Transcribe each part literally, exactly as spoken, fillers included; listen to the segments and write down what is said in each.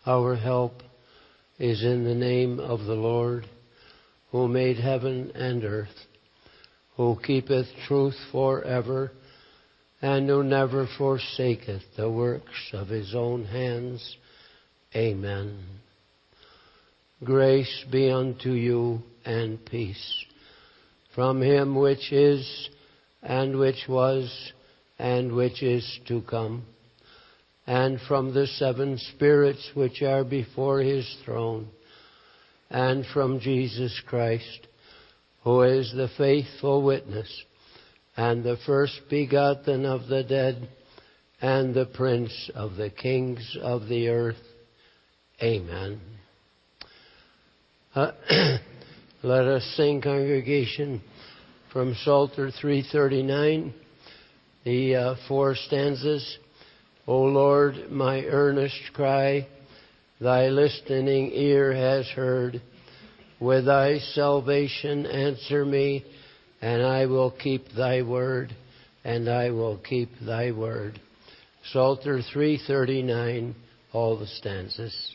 Our help is in the name of the Lord, who made heaven and earth, who keepeth truth forever, and who never forsaketh the works of his own hands. Amen. Grace be unto you and peace from him which is, and which was, and which is to come, and from the seven spirits which are before his throne, and from Jesus Christ, who is the faithful witness, and the first begotten of the dead, and the Prince of the kings of the earth. Amen. Uh, let us sing, congregation, from Psalter three thirty-nine, the uh, four stanzas. O Lord, my earnest cry, thy listening ear has heard. With thy salvation answer me, and I will keep thy word, and I will keep thy word. Psalter three thirty-nine, all the stanzas.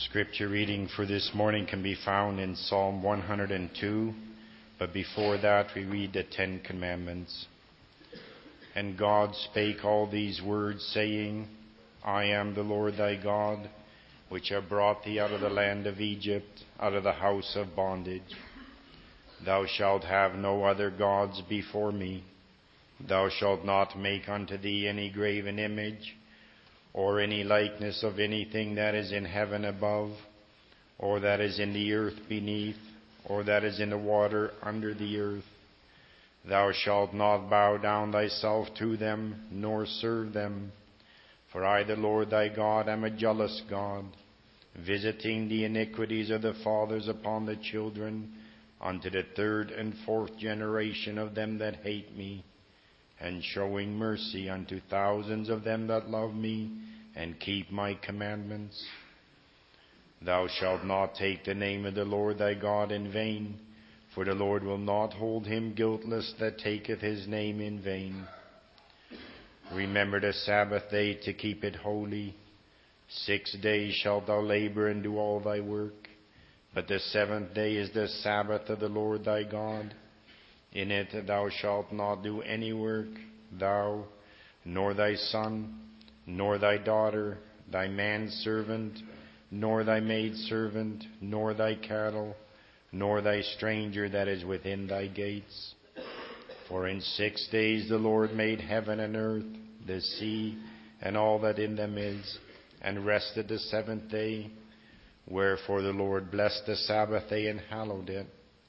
Scripture reading for this morning can be found in Psalm one hundred two, but before that we read the Ten Commandments. And God spake all these words, saying, I am the Lord thy God, which have brought thee out of the land of Egypt, out of the house of bondage. Thou shalt have no other gods before me. Thou shalt not make unto thee any graven image, or any likeness of anything that is in heaven above, or that is in the earth beneath, or that is in the water under the earth. Thou shalt not bow down thyself to them, nor serve them. For I, the Lord thy God, am a jealous God, visiting the iniquities of the fathers upon the children, unto the third and fourth generation of them that hate me, and showing mercy unto thousands of them that love me, and keep my commandments. Thou shalt not take the name of the Lord thy God in vain, for the Lord will not hold him guiltless that taketh his name in vain. Remember the Sabbath day to keep it holy. Six days shalt thou labor and do all thy work, but the seventh day is the Sabbath of the Lord thy God. In it thou shalt not do any work, thou, nor thy son, nor thy daughter, thy manservant, nor thy maidservant, nor thy cattle, nor thy stranger that is within thy gates. For in six days the Lord made heaven and earth, the sea, and all that in them is, and rested the seventh day. Wherefore the Lord blessed the Sabbath day and hallowed it.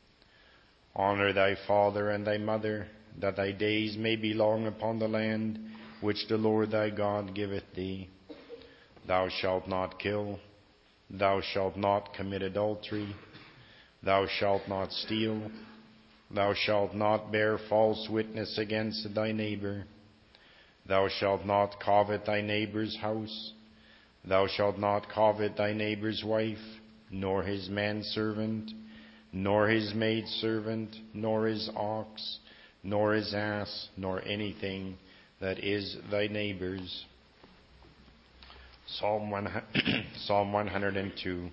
Honor thy father and thy mother, that thy days may be long upon the land which the Lord thy God giveth thee. Thou shalt not kill. Thou shalt not commit adultery. Thou shalt not steal. Thou shalt not bear false witness against thy neighbor. Thou shalt not covet thy neighbor's house. Thou shalt not covet thy neighbor's wife, nor his manservant, nor his maidservant, nor his ox, nor his ass, nor anything that is thy neighbor's. Psalm one, Psalm one hundred two.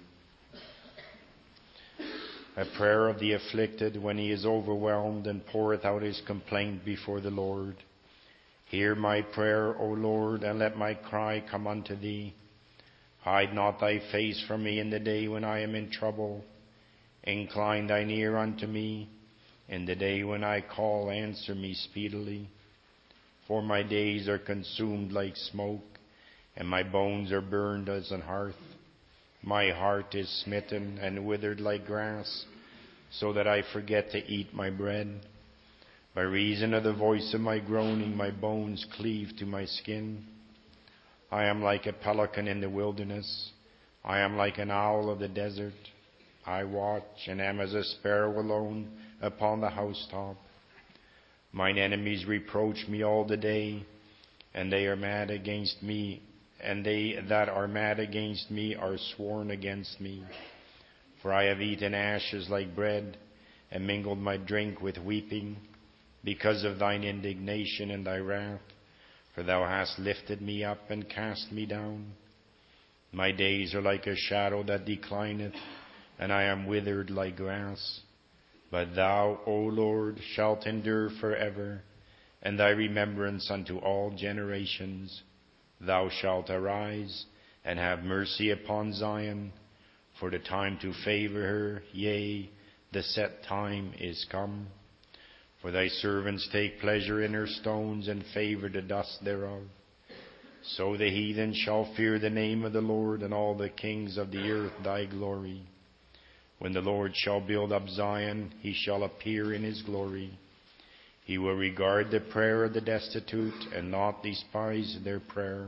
A prayer of the afflicted when he is overwhelmed and poureth out his complaint before the Lord. Hear my prayer, O Lord, and let my cry come unto thee. Hide not thy face from me in the day when I am in trouble. Incline thine ear unto me. In the day when I call, answer me speedily. For my days are consumed like smoke, and my bones are burned as an hearth. My heart is smitten and withered like grass, so that I forget to eat my bread. By reason of the voice of my groaning, my bones cleave to my skin. I am like a pelican in the wilderness. I am like an owl of the desert. I watch and am as a sparrow alone upon the housetop. Mine enemies reproach me all the day, and they are mad against me, and they that are mad against me are sworn against me. For I have eaten ashes like bread, and mingled my drink with weeping, because of thine indignation and thy wrath. For thou hast lifted me up and cast me down. My days are like a shadow that declineth, and I am withered like grass. But thou, O Lord, shalt endure forever, and thy remembrance unto all generations. Thou shalt arise and have mercy upon Zion, for the time to favor her, yea, the set time is come. For thy servants take pleasure in her stones, and favor the dust thereof. So the heathen shall fear the name of the Lord, and all the kings of the earth thy glory. When the Lord shall build up Zion, he shall appear in his glory. He will regard the prayer of the destitute, and not despise their prayer.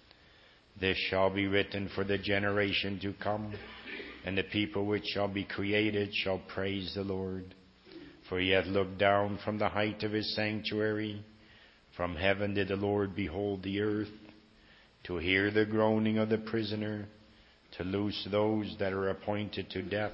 This shall be written for the generation to come, and the people which shall be created shall praise the Lord. For he hath looked down from the height of his sanctuary. From heaven did the Lord behold the earth, to hear the groaning of the prisoner, to loose those that are appointed to death,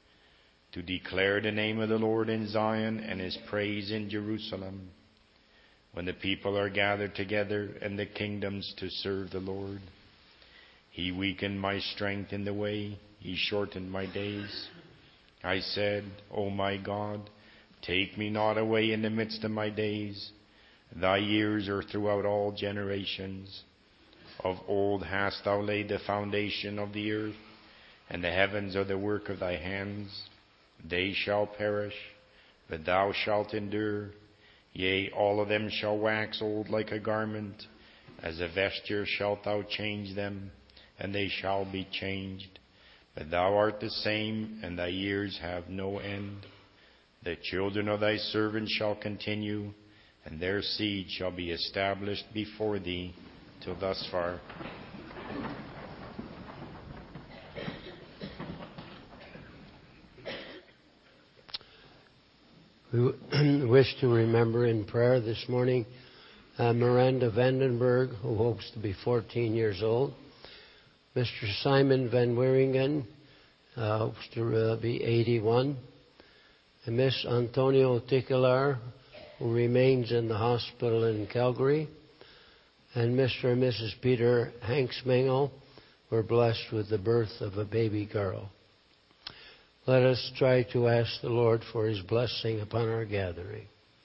to declare the name of the Lord in Zion, and his praise in Jerusalem, when the people are gathered together, and the kingdoms to serve the Lord. He weakened my strength in the way. He shortened my days. I said, O my God, take me not away in the midst of my days. Thy years are throughout all generations. Of old hast thou laid the foundation of the earth, and the heavens are the work of thy hands. They shall perish, but thou shalt endure. Yea, all of them shall wax old like a garment. As a vesture shalt thou change them, and they shall be changed. But thou art the same, and thy years have no end. The children of thy servants shall continue, and their seed shall be established before thee till thus far. We wish to remember in prayer this morning uh, Miranda Vandenberg, who hopes to be fourteen years old. Mister Simon Van Wieringen uh, hopes to uh, be eighty-one. And Miss Antonio Ticklar, who remains in the hospital in Calgary. And Mister and Missus Peter Hanksmangel were blessed with the birth of a baby girl. Let us try to ask the Lord for His blessing upon our gathering.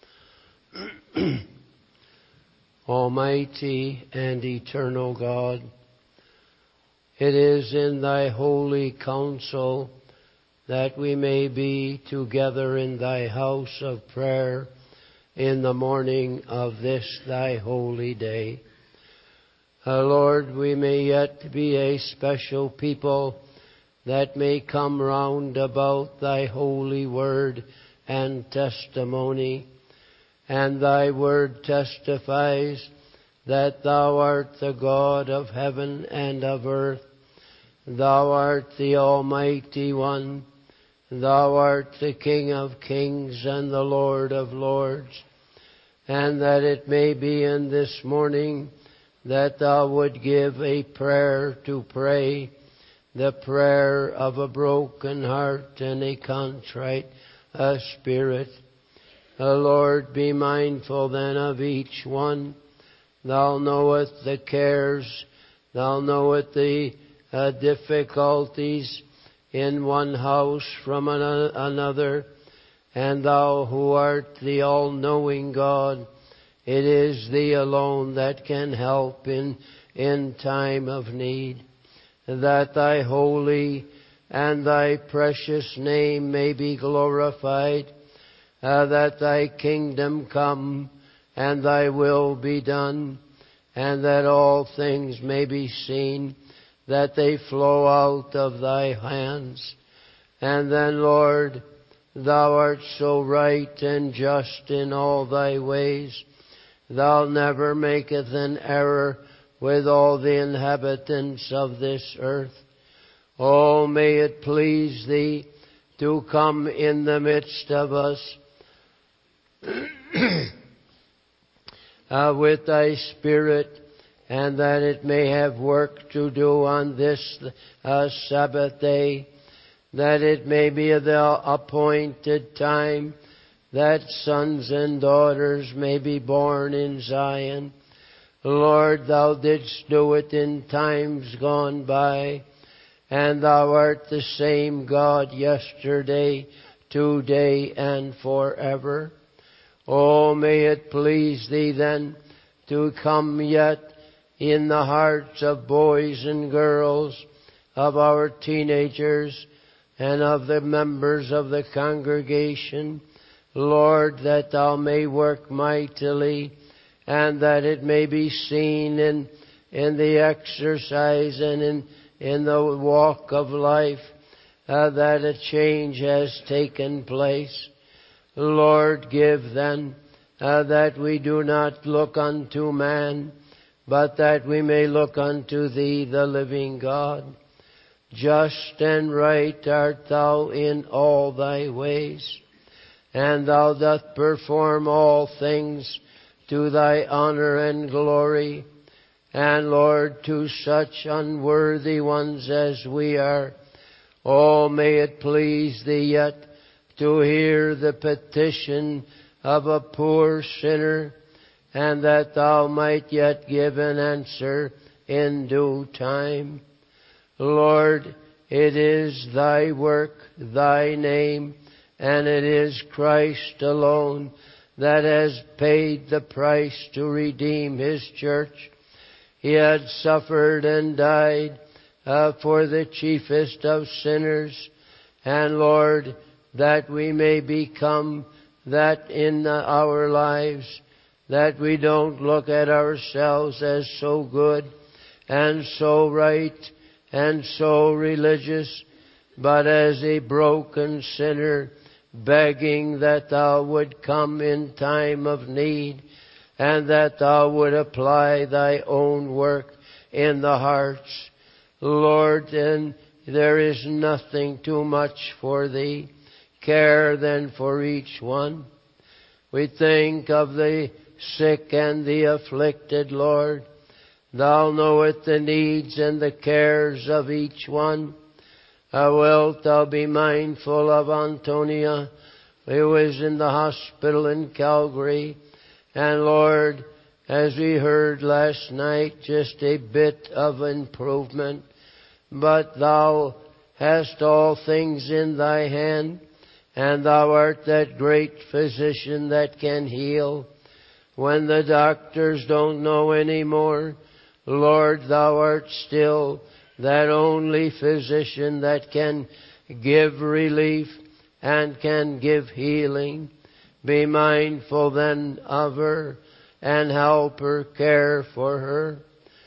Almighty and eternal God, it is in Thy holy counsel that we may be together in Thy house of prayer in the morning of this Thy holy day. Uh, Lord, we may yet be a special people that may come round about Thy holy word and testimony. And Thy word testifies that Thou art the God of heaven and of earth. Thou art the Almighty One. Thou art the King of kings and the Lord of lords. And that it may be in this morning that Thou would give a prayer to pray, the prayer of a broken heart and a contrite uh, spirit. Uh, Lord, be mindful then of each one. Thou knowest the cares, Thou knowest the uh, difficulties in one house from an- another, and Thou who art the all-knowing God, it is Thee alone that can help in, in time of need. That Thy holy and Thy precious name may be glorified, uh, that Thy kingdom come and Thy will be done, and that all things may be seen, that they flow out of Thy hands. And then, Lord, Thou art so right and just in all Thy ways. Thou never maketh an error with all the inhabitants of this earth. Oh, may it please Thee to come in the midst of us uh, with Thy Spirit, and that it may have work to do on this uh, Sabbath day, that it may be the appointed time that sons and daughters may be born in Zion. Lord, Thou didst do it in times gone by, and Thou art the same God yesterday, today, and forever. Oh, may it please Thee then to come yet in the hearts of boys and girls, of our teenagers, and of the members of the congregation, Lord, that Thou may work mightily, and that it may be seen in, in the exercise and in, in the walk of life, uh, that a change has taken place. Lord, give then uh, that we do not look unto man, but that we may look unto Thee, the living God. Just and right art Thou in all Thy ways, and Thou dost perform all things to Thy honor and glory. And Lord, to such unworthy ones as we are, oh, may it please Thee yet to hear the petition of a poor sinner, and that Thou might yet give an answer in due time. Lord, it is thy work, thy name, and it is Christ alone that has paid the price to redeem his church. He had suffered and died uh, for the chiefest of sinners. And Lord, that we may become that in our lives, that we don't look at ourselves as so good and so right and so religious, but as a broken sinner begging that thou would come in time of need, and that thou would apply thy own work in the hearts. Lord, and there is nothing too much for thee. Care then for each one. We think of the sick and the afflicted, Lord. Thou knowest the needs and the cares of each one. How wilt thou be mindful of Antonia, who is in the hospital in Calgary. And Lord, as we heard last night, just a bit of improvement. But thou hast all things in thy hand, and thou art that great physician that can heal. When the doctors don't know any more, Lord, thou art still that only physician that can give relief and can give healing. Be mindful then of her and help her, care for her.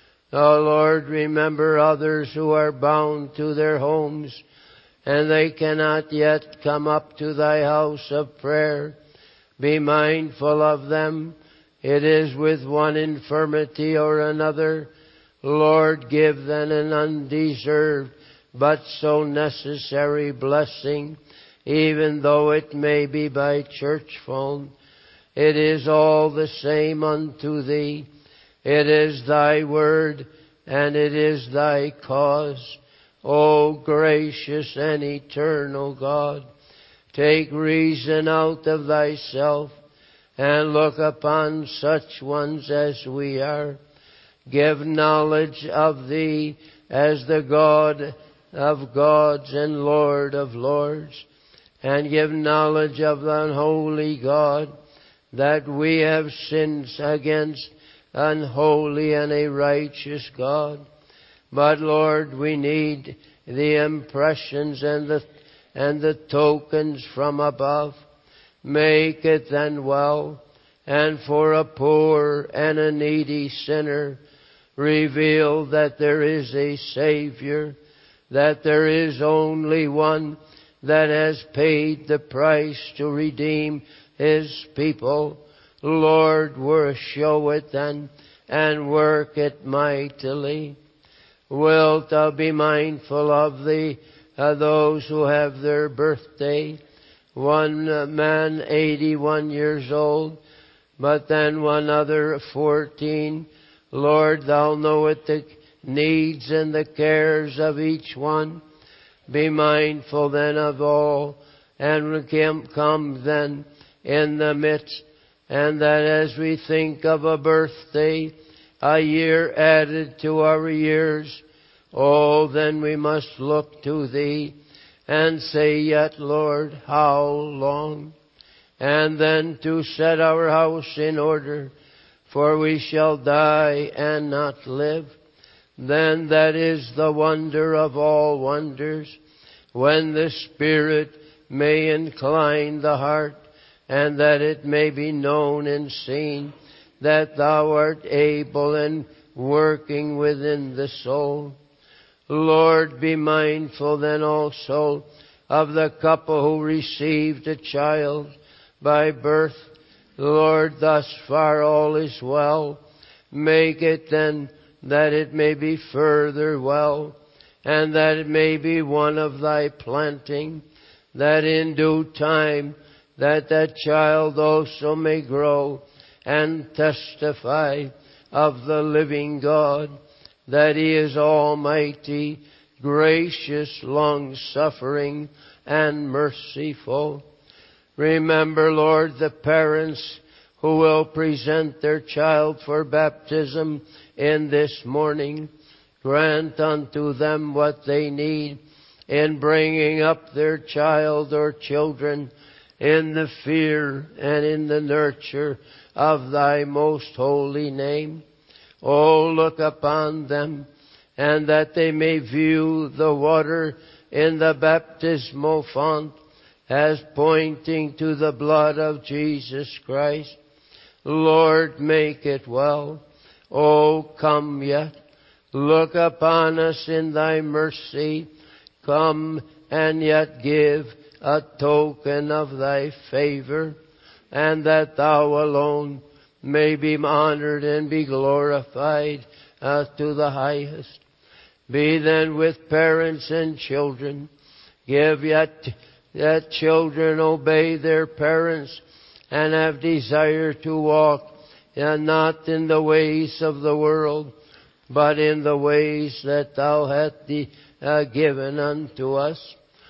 Oh Lord, remember others who are bound to their homes and they cannot yet come up to thy house of prayer. Be mindful of them. It is with one infirmity or another. Lord, give them an undeserved but so necessary blessing, even though it may be by church phone. It is all the same unto thee. It is thy word, and it is thy cause. O gracious and eternal God, take reason out of thyself, and look upon such ones as we are. Give knowledge of thee as the God of gods and Lord of lords, and give knowledge of the unholy God, that we have sinned against an holy and a righteous God. But Lord, we need the impressions and the and the tokens from above. Make it then well, and for a poor and a needy sinner, reveal that there is a Savior, that there is only one that has paid the price to redeem his people. Lord, show it then and work it mightily. Wilt thou be mindful of the uh, those who have their birthday? One uh, man eighty-one years old, but then one other fourteen. Lord, thou knowest the needs and the cares of each one. Be mindful then of all, and come then in the midst, and that as we think of a birthday, a year added to our years, oh, then we must look to thee and say, yet, Lord, how long? And then to set our house in order, for we shall die and not live. Then that is the wonder of all wonders, when the Spirit may incline the heart, and that it may be known and seen that thou art able and working within the soul. Lord, be mindful then also of the couple who received a child by birth. Lord, thus far all is well. Make it then that it may be further well, and that it may be one of thy planting, that in due time that that child also may grow and testify of the living God, that he is almighty, gracious, long-suffering, and merciful. Remember, Lord, the parents who will present their child for baptism in this morning. grant unto them what they need in bringing up their child or children in the fear and in the nurture of thy most holy name. O look upon them, and that they may view the water in the baptismal font as pointing to the blood of Jesus Christ. Lord, make it well. O come yet. Look upon us in thy mercy. Come and yet give a token of thy favor, and that thou alone may be honored and be glorified uh, to the highest. Be then with parents and children. Give yet that children obey their parents and have desire to walk and not in the ways of the world, but in the ways that thou hast de- uh, given unto us.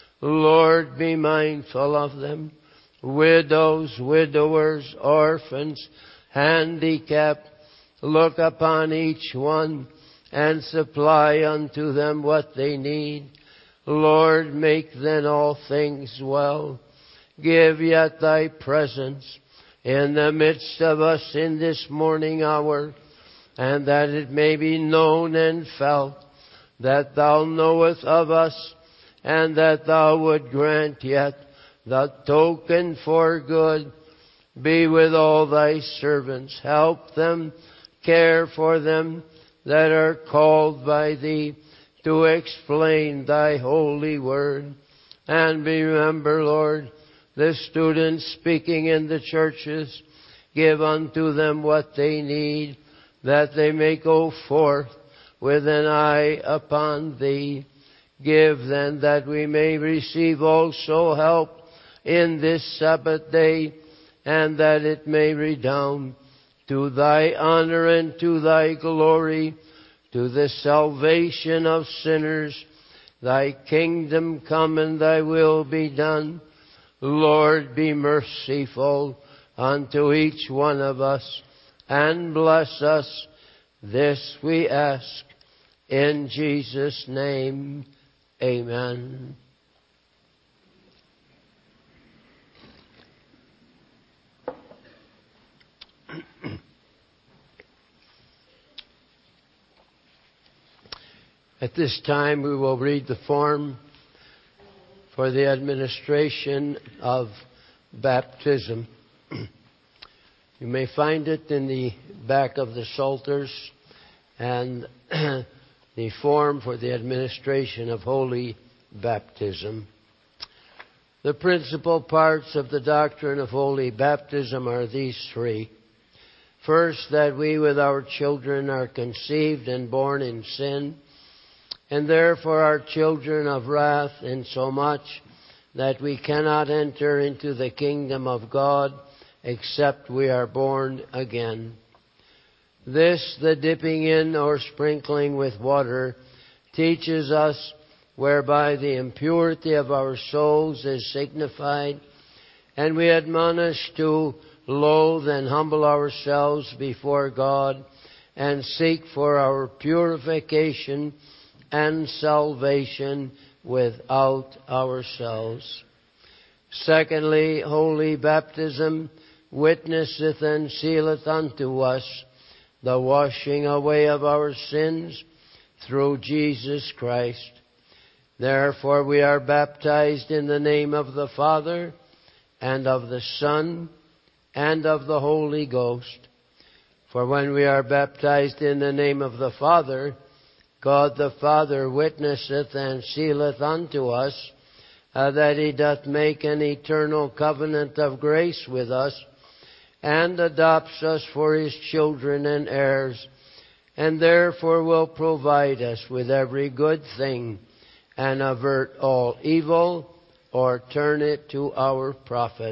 Lord, be mindful of them. Widows, widowers, orphans, handicapped, look upon each one and supply unto them what they need. Lord, make then all things well. Give yet thy presence in the midst of us in this morning hour, and that it may be known and felt that thou knowest of us, and that thou would grant yet the token for good. Be with all thy servants. Help them, care for them that are called by thee to explain thy holy word. And remember, Lord, the students speaking in the churches. Give unto them what they need, that they may go forth with an eye upon thee. Give then that we may receive also help in this Sabbath day, and that it may redound to thy honor and to thy glory, to the salvation of sinners. Thy kingdom come and thy will be done. Lord, be merciful unto each one of us and bless us. This we ask in Jesus' name. Amen. At this time, we will read the form for the administration of baptism. You may find it in the back of the Psalters, and the form for the administration of holy baptism. The principal parts of the doctrine of holy baptism are these three. First, that we with our children are conceived and born in sin, and therefore are children of wrath, insomuch that we cannot enter into the kingdom of God except we are born again. This, the dipping in or sprinkling with water, teaches us, whereby the impurity of our souls is signified, and we admonish to loathe and humble ourselves before God and seek for our purification and salvation without ourselves. Secondly, holy baptism witnesseth and sealeth unto us the washing away of our sins through Jesus Christ. Therefore we are baptized in the name of the Father, and of the Son, and of the Holy Ghost. For when we are baptized in the name of the Father, God the Father witnesseth and sealeth unto us uh, that He doth make an eternal covenant of grace with us, and adopts us for His children and heirs, and therefore will provide us with every good thing, and avert all evil, or turn it to our profit.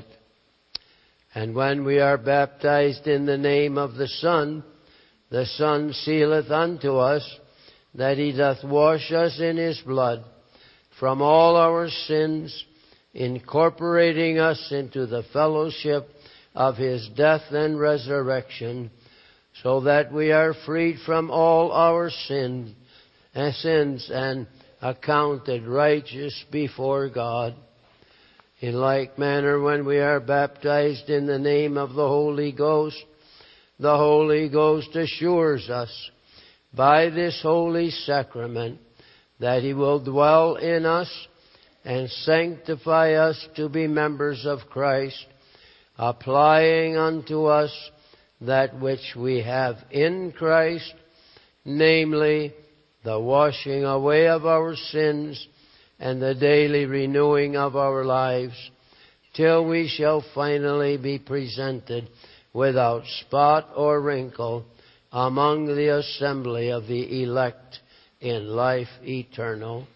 And when we are baptized in the name of the Son, the Son sealeth unto us that He doth wash us in His blood from all our sins, incorporating us into the fellowship of His death and resurrection, so that we are freed from all our sins sins and accounted righteous before God. In like manner, when we are baptized in the name of the Holy Ghost, the Holy Ghost assures us by this holy sacrament that He will dwell in us and sanctify us to be members of Christ, applying unto us that which we have in Christ, namely, the washing away of our sins and the daily renewing of our lives, till we shall finally be presented without spot or wrinkle among the assembly of the elect in life eternal.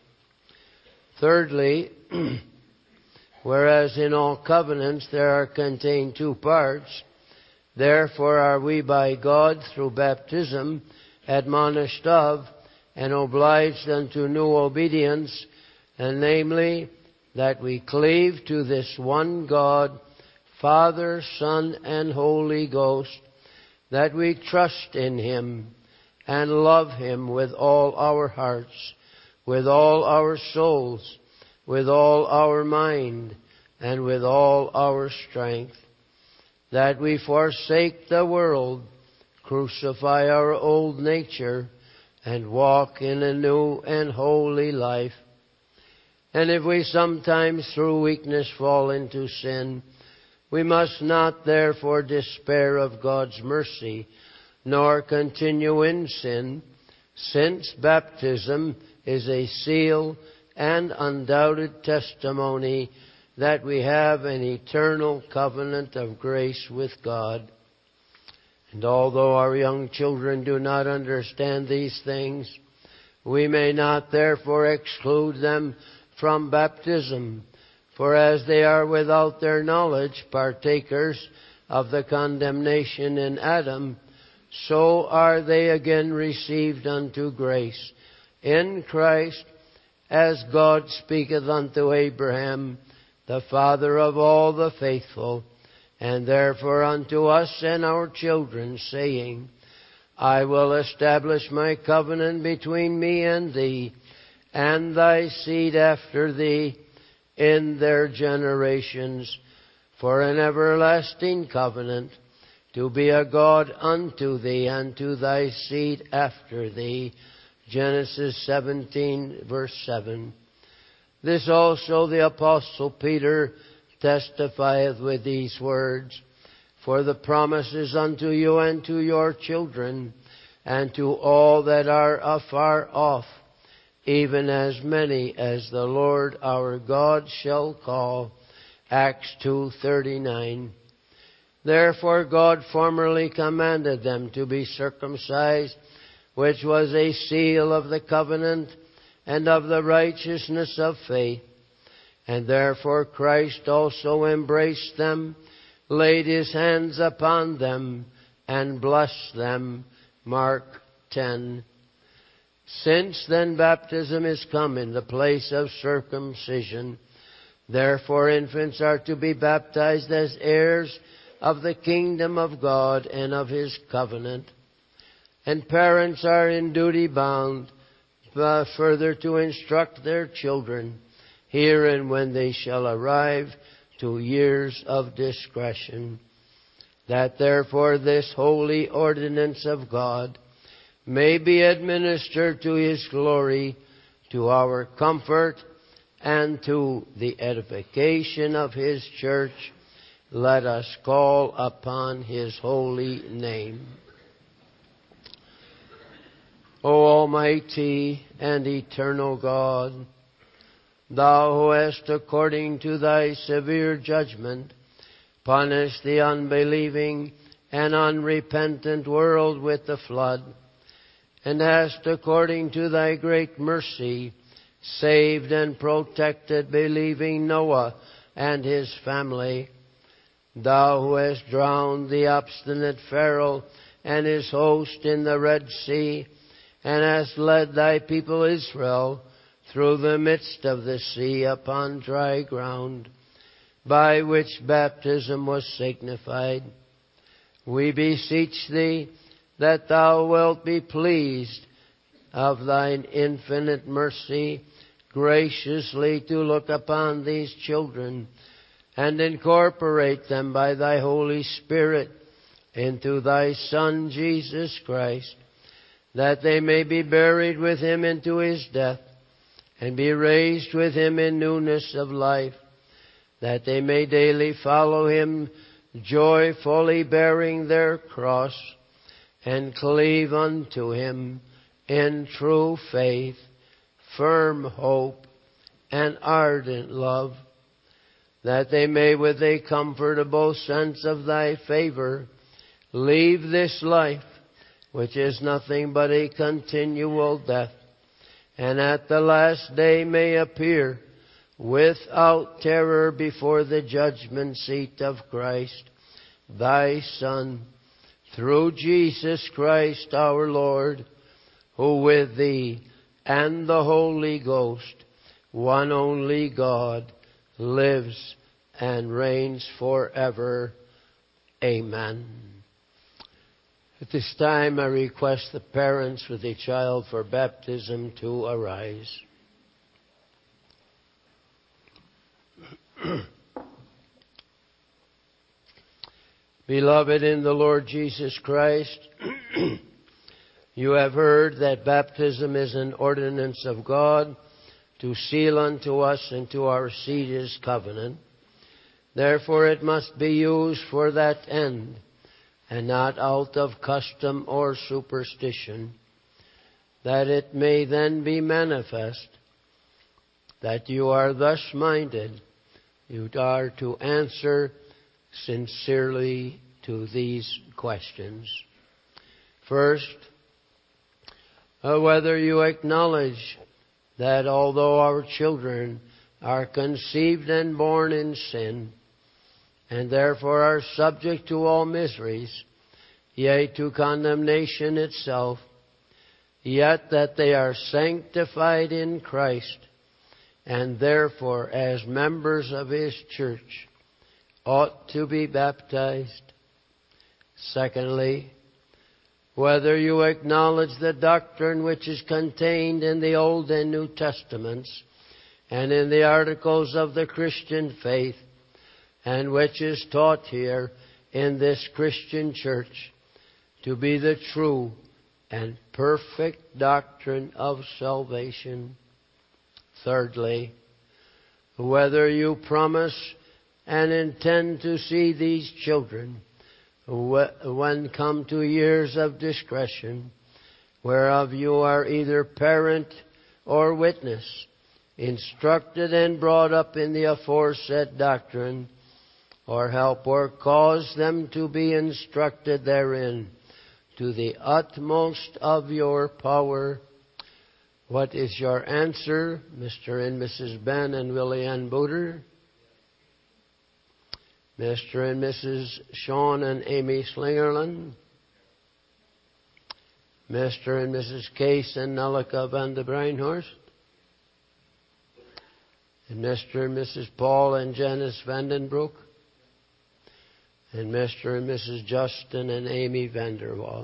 Thirdly, whereas in all covenants there are contained two parts, therefore are we by God through baptism admonished of and obliged unto new obedience, and namely, that we cleave to this one God, Father, Son, and Holy Ghost, that we trust in Him and love Him with all our hearts, with all our souls, with all our mind, and with all our strength, that we forsake the world, crucify our old nature, and walk in a new and holy life. And if we sometimes through weakness fall into sin, we must not therefore despair of God's mercy, nor continue in sin, since baptism is a seal and undoubted testimony that we have an eternal covenant of grace with God. And although our young children do not understand these things, we may not therefore exclude them from baptism, for as they are without their knowledge partakers of the condemnation in Adam, so are they again received unto grace in Christ, as God speaketh unto Abraham, the father of all the faithful, and therefore unto us and our children, saying, I will establish my covenant between me and thee, and thy seed after thee, in their generations, for an everlasting covenant, to be a God unto thee and to thy seed after thee. Genesis seventeen, verse seven. This also the Apostle Peter testifieth with these words, For the promises unto you and to your children, and to all that are afar off, even as many as the Lord our God shall call. Acts two thirty-nine. Therefore God formerly commanded them to be circumcised, which was a seal of the covenant and of the righteousness of faith. And therefore Christ also embraced them, laid His hands upon them, and blessed them. Mark ten. Since then baptism is come in the place of circumcision, therefore infants are to be baptized as heirs of the kingdom of God and of His covenant. And parents are in duty bound uh, further to instruct their children, herein when they shall arrive to years of discretion. That therefore this holy ordinance of God may be administered to His glory, to our comfort, and to the edification of His church, let us call upon His holy name. O Almighty and eternal God, Thou who hast, according to Thy severe judgment, punished the unbelieving and unrepentant world with the flood, and hast, according to Thy great mercy, saved and protected believing Noah and his family, Thou who hast drowned the obstinate Pharaoh and his host in the Red Sea, and hast led Thy people Israel through the midst of the sea upon dry ground, by which baptism was signified, we beseech Thee that Thou wilt be pleased of thine infinite mercy, graciously to look upon these children and incorporate them by thy Holy Spirit into thy Son, Jesus Christ, that they may be buried with him into his death and be raised with him in newness of life, that they may daily follow him, joyfully bearing their cross, and cleave unto him in true faith, firm hope, and ardent love, that they may with a comfortable sense of thy favor leave this life, which is nothing but a continual death, and at the last day may appear without terror before the judgment seat of Christ, thy Son, through Jesus Christ our Lord, who with thee and the Holy Ghost, one only God, lives and reigns forever. Amen. At this time, I request the parents with a child for baptism to arise. Beloved in the Lord Jesus Christ, you have heard that baptism is an ordinance of God to seal unto us and to our seed his covenant. Therefore it must be used for that end, and not out of custom or superstition, that it may then be manifest that you are thus minded. You are to answer sincerely to these questions. First, uh, whether you acknowledge that although our children are conceived and born in sin, and therefore are subject to all miseries, yea, to condemnation itself, yet that they are sanctified in Christ, and therefore, as members of his church, ought to be baptized. Secondly, whether you acknowledge the doctrine which is contained in the Old and New Testaments and in the articles of the Christian faith, and which is taught here in this Christian church to be the true and perfect doctrine of salvation. Thirdly, whether you promise and intend to see these children, when come to years of discretion, whereof you are either parent or witness, instructed and brought up in the aforesaid doctrine, or help or cause them to be instructed therein to the utmost of your power. What is your answer, Mister and Missus Ben and Willie Ann Booter? Mister and Missus Sean and Amy Slingerland? Mister and Missus Case and Nellika van de Breinhorst? And Mister and Missus Paul and Janice Vandenbroek? And Mister and Missus Justin and Amy Vanderwall?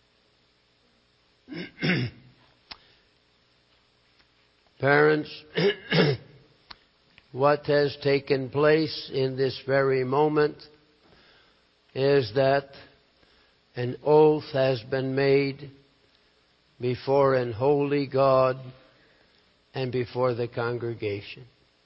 Parents, what has taken place in this very moment is that an oath has been made before an holy God and before the congregation.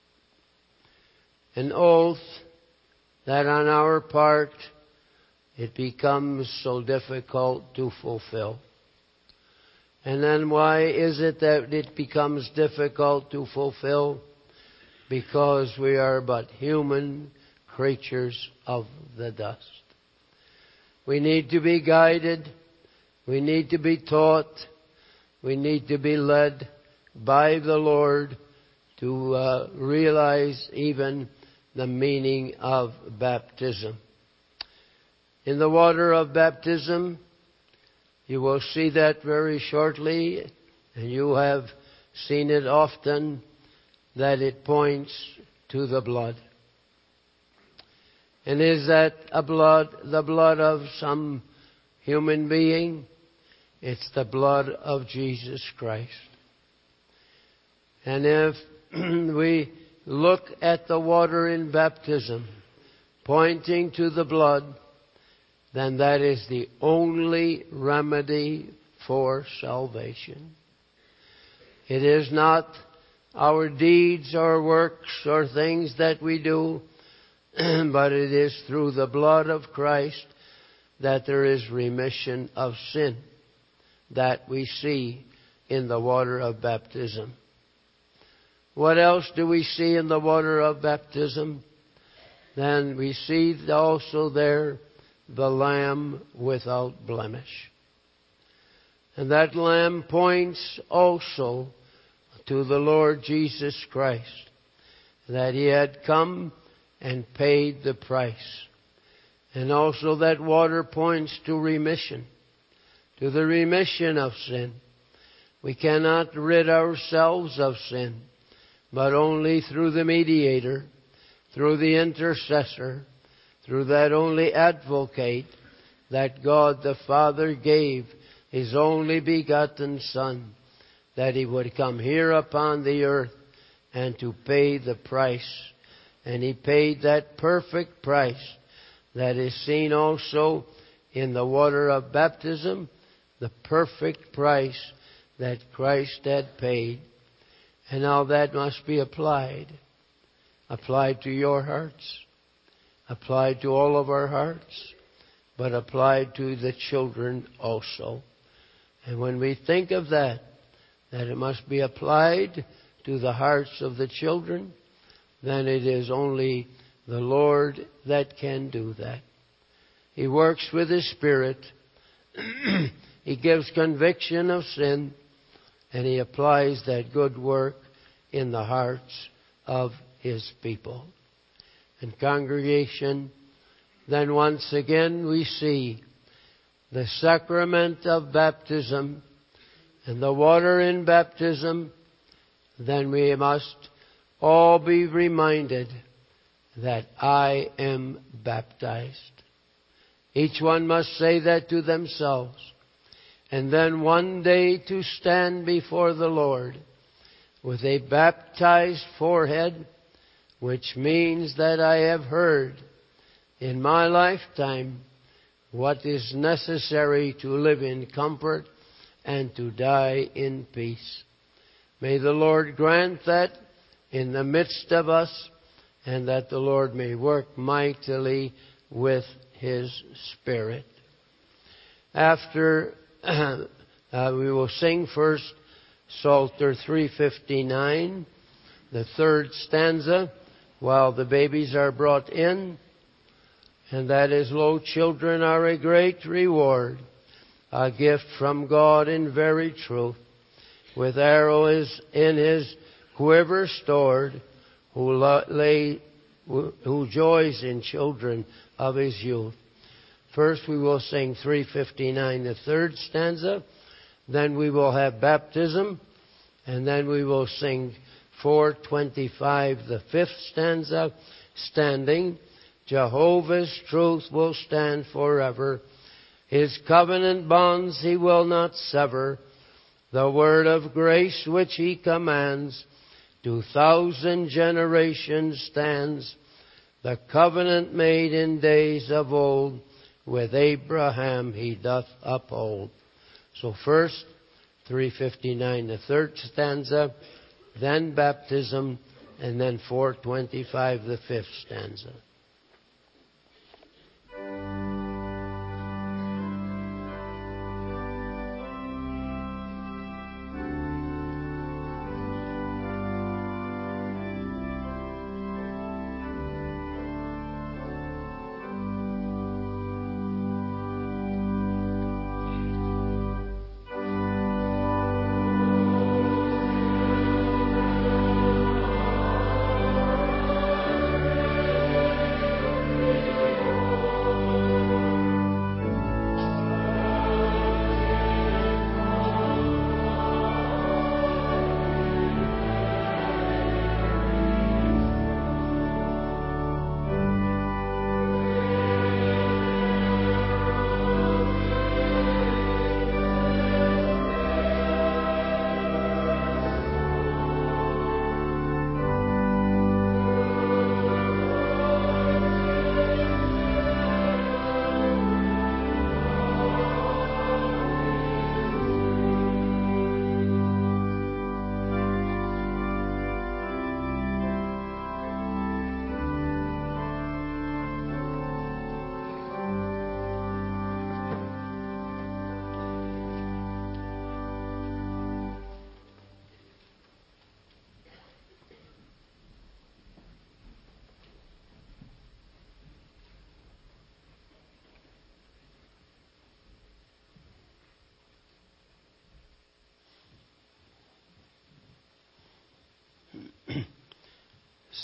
An oath that on our part it becomes so difficult to fulfill. And then why is it that it becomes difficult to fulfill? Because we are but human creatures of the dust. We need to be guided. We need to be taught. We need to be led by the Lord to uh, realize even the meaning of baptism. In the water of baptism, you will see that very shortly, and you have seen it often, that it points to the blood. And is that a blood, the blood of some human being? It's the blood of Jesus Christ. And if we look at the water in baptism, pointing to the blood, then that is the only remedy for salvation. It is not our deeds or works or things that we do, but it is through the blood of Christ that there is remission of sin that we see in the water of baptism. What else do we see in the water of baptism? Then we see also there the Lamb without blemish. And that Lamb points also to the Lord Jesus Christ, that He had come and paid the price. And also that water points to remission, to the remission of sin. We cannot rid ourselves of sin, but only through the mediator, through the intercessor, through that only advocate that God the Father gave His only begotten Son, that He would come here upon the earth and to pay the price. And He paid that perfect price that is seen also in the water of baptism, the perfect price that Christ had paid. And now that must be applied. Applied to your hearts. Applied to all of our hearts. But applied to the children also. And when we think of that, that it must be applied to the hearts of the children, then it is only the Lord that can do that. He works with His Spirit. He gives conviction of sin. And He applies that good work in the hearts of His people. And congregation, then once again we see the sacrament of baptism and the water in baptism. Then we must all be reminded that I am baptized. Each one must say that to themselves. And then one day to stand before the Lord with a baptized forehead, which means that I have heard in my lifetime what is necessary to live in comfort and to die in peace. May the Lord grant that in the midst of us, and that the Lord may work mightily with His Spirit. After uh, we will sing first Psalter three fifty-nine, the third stanza, while the babies are brought in. And that is, lo, children are a great reward, a gift from God in very truth. With arrows in His quiver stored, who lo- lay, who joys in children of His youth. First we will sing three fifty-nine, the third stanza. Then we will have baptism. And then we will sing four twenty-five, the fifth stanza, standing. Jehovah's truth will stand forever. His covenant bonds He will not sever. The word of grace which He commands to thousand generations stands. The covenant made in days of old with Abraham He doth uphold. So first, three fifty-nine, the third stanza, then baptism, and then four twenty-five, the fifth stanza.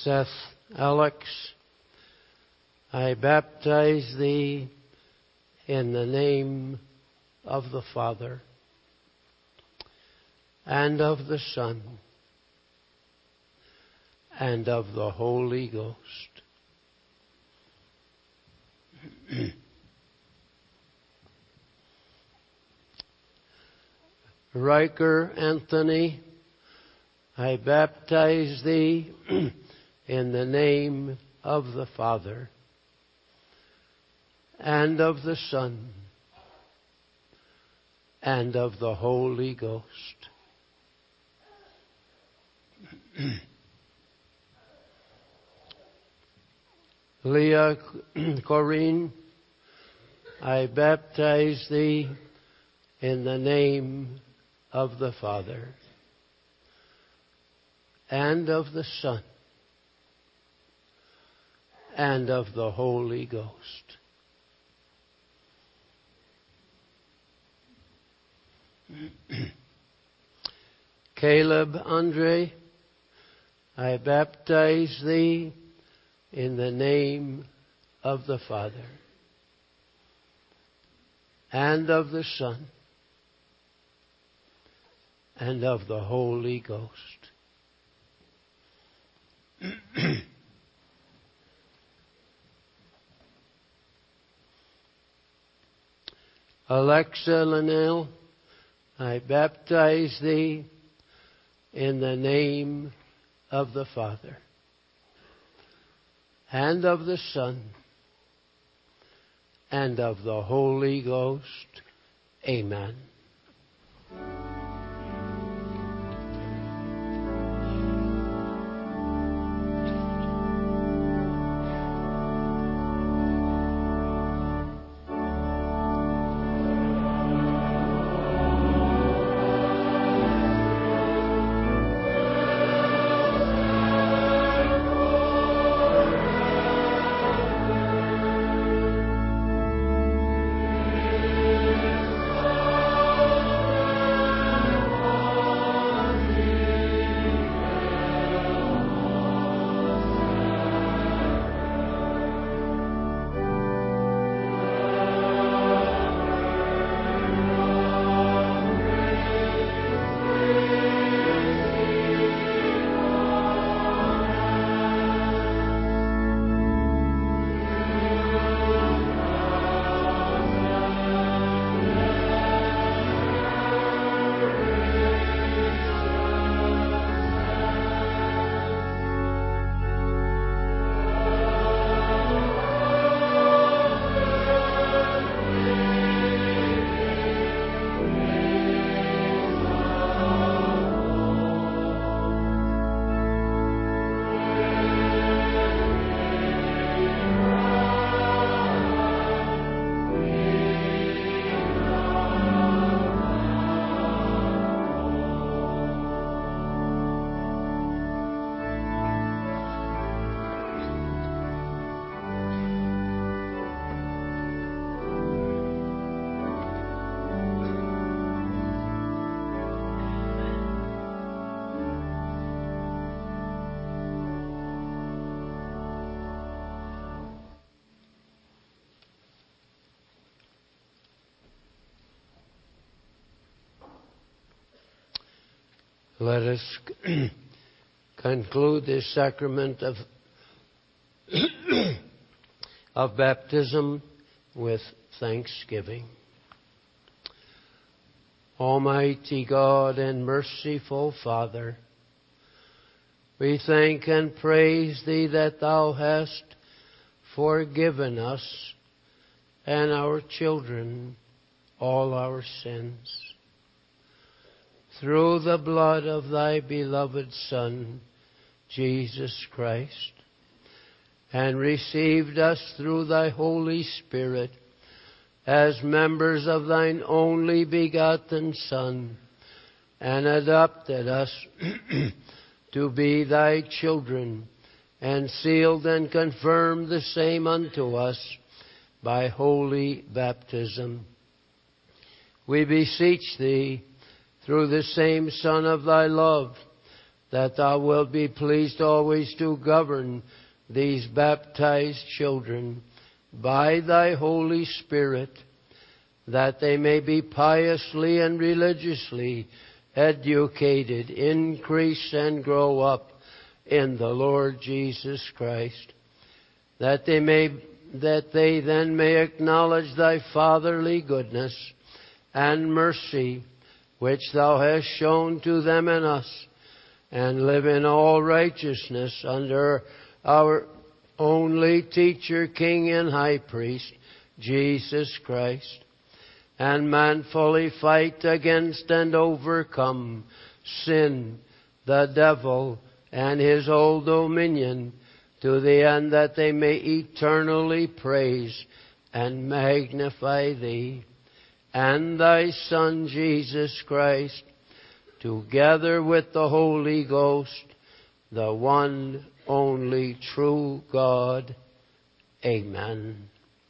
Seth Alex, I baptize thee in the name of the Father, and of the Son, and of the Holy Ghost. Riker Anthony, I baptize thee in the name of the Father, and of the Son, and of the Holy Ghost. Leah Corinne, I baptize thee in the name of the Father, and of the Son, and of the Holy Ghost. Caleb Andre, I baptize thee in the name of the Father, and of the Son, and of the Holy Ghost. Alexa Linnell, I baptize thee in the name of the Father, and of the Son, and of the Holy Ghost. Amen. Let us conclude this sacrament of, of baptism with thanksgiving. Almighty God and merciful Father, we thank and praise Thee that Thou hast forgiven us and our children all our sins, through the blood of Thy beloved Son, Jesus Christ, and received us through Thy Holy Spirit as members of Thine only begotten Son, and adopted us to be Thy children, and sealed and confirmed the same unto us by holy baptism. We beseech Thee, through the same Son of Thy love, that thou wilt be pleased always to govern these baptized children by thy Holy Spirit, that they may be piously and religiously educated, increase and grow up in the Lord Jesus Christ, that they may that they then may acknowledge thy fatherly goodness and mercy, which thou hast shown to them and us, and live in all righteousness under our only teacher, King, and High Priest, Jesus Christ, and manfully fight against and overcome sin, the devil, and his old dominion, to the end that they may eternally praise and magnify thee and thy Son, Jesus Christ, together with the Holy Ghost, the one only true God. Amen.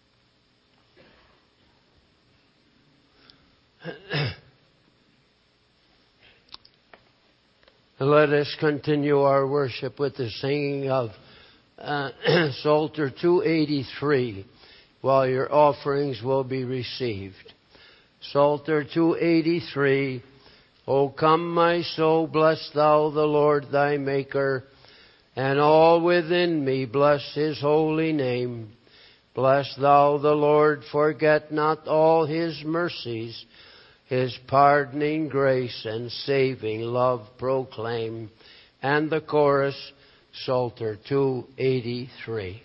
Let us continue our worship with the singing of uh, Psalter two eighty-three, while your offerings will be received. Psalter two eighty-three. O come, my soul, bless thou the Lord thy Maker, and all within me bless his holy name. Bless thou the Lord, forget not all his mercies, his pardoning grace and saving love proclaim. And the chorus, Psalter two eighty-three.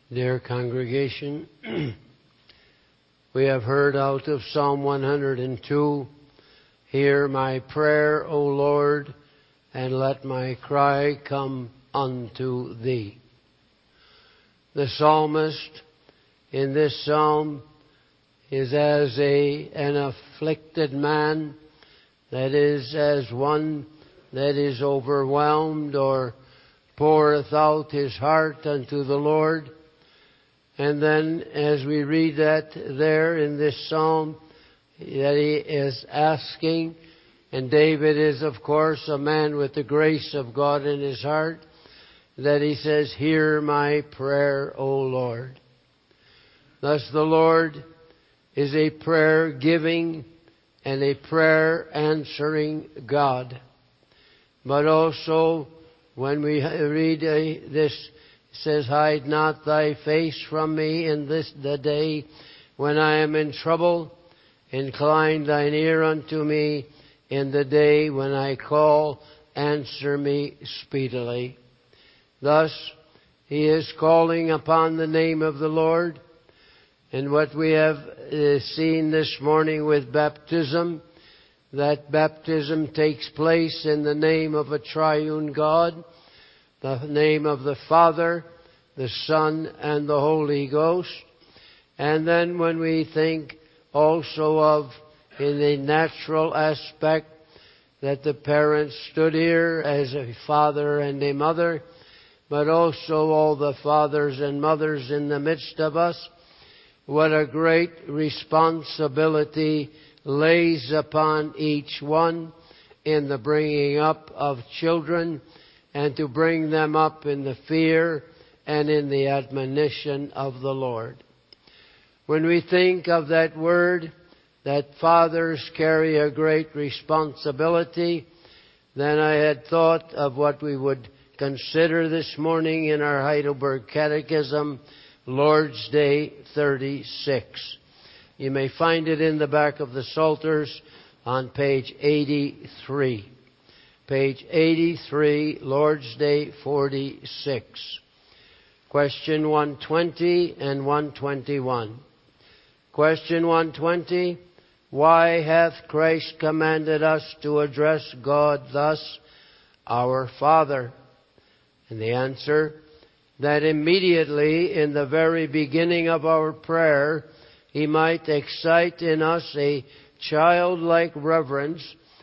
Dear congregation, we have heard out of Psalm one hundred two, "Hear my prayer, O Lord, and let my cry come unto thee." The psalmist in this psalm is as a, an afflicted man, that is, as one that is overwhelmed or poureth out his heart unto the Lord. And then as we read that there in this psalm, that he is asking, and David is of course a man with the grace of God in his heart, that he says, "Hear my prayer, O Lord." Thus the Lord is a prayer-giving and a prayer-answering God. But also, when we read uh, this, it says, "Hide not thy face from me in this the day when I am in trouble. Incline thine ear unto me in the day when I call. Answer me speedily." Thus, he is calling upon the name of the Lord. And what we have uh, seen this morning with baptism, that baptism takes place in the name of a triune God, the name of the Father, the Son, and the Holy Ghost. And then when we think also of, in a natural aspect, that the parents stood here as a father and a mother, but also all the fathers and mothers in the midst of us, what a great responsibility lays upon each one in the bringing up of children, and to bring them up in the fear and in the admonition of the Lord. When we think of that word, that fathers carry a great responsibility, then I had thought of what we would consider this morning in our Heidelberg Catechism, Lord's Day thirty-six. You may find it in the back of the Psalters on page eighty-three. Page eighty-three, Lord's Day forty-six. Question one twenty and one twenty-one. Question one twenty, "Why hath Christ commanded us to address God thus, our Father?" And the answer, that immediately in the very beginning of our prayer, He might excite in us a childlike reverence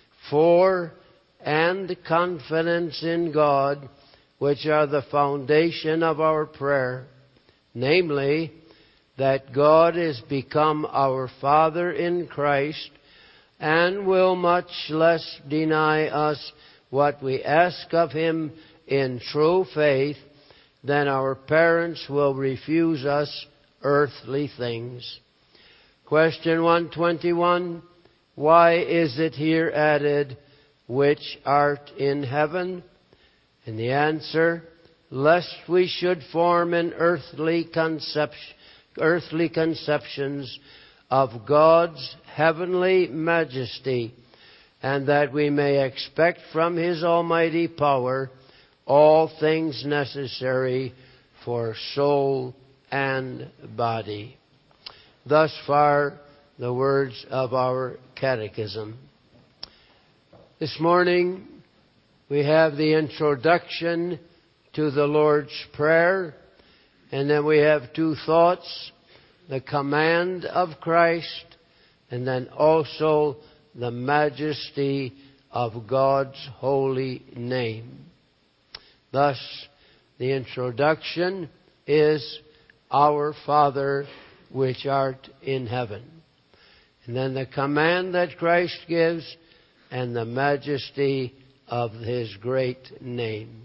for and confidence in God, which are the foundation of our prayer, namely, that God is become our Father in Christ, and will much less deny us what we ask of Him in true faith than our parents will refuse us earthly things. Question one twenty-one, "Why is it here added, which art in heaven?" And the answer, lest we should form an earthly conception, earthly conceptions of God's heavenly majesty, and that we may expect from His almighty power all things necessary for soul and body. Thus far, the words of our catechism. This morning, we have the introduction to the Lord's Prayer, and then we have two thoughts, the command of Christ, and then also the majesty of God's holy name. Thus, the introduction is, "Our Father, which art in heaven." And then the command that Christ gives, and the majesty of His great name.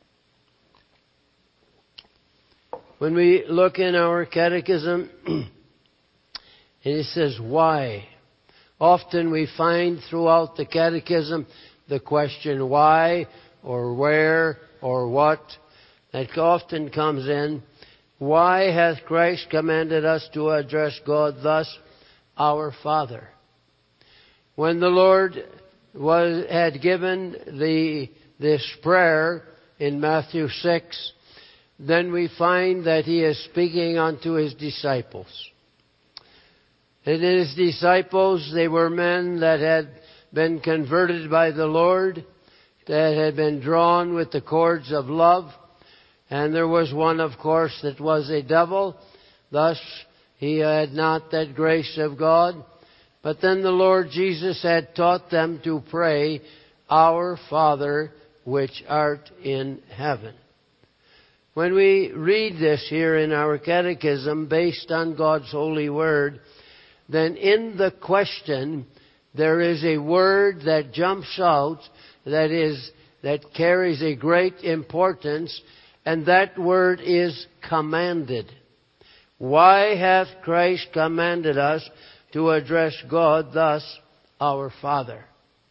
When we look in our catechism, and it says, "Why?" Often we find throughout the catechism the question why, or where, or what, that often comes in. Why hath Christ commanded us to address God thus, our Father? When the Lord was, had given the, this prayer in Matthew six, then we find that he is speaking unto his disciples. And his disciples, they were men that had been converted by the Lord, that had been drawn with the cords of love. And there was one, of course, that was a devil. Thus, he had not that grace of God. But then the Lord Jesus had taught them to pray, Our Father, which art in heaven. When we read this here in our catechism, based on God's holy word, then in the question, there is a word that jumps out that is, that carries a great importance, and that word is commanded. Why hath Christ commanded us to address God thus, Our Father?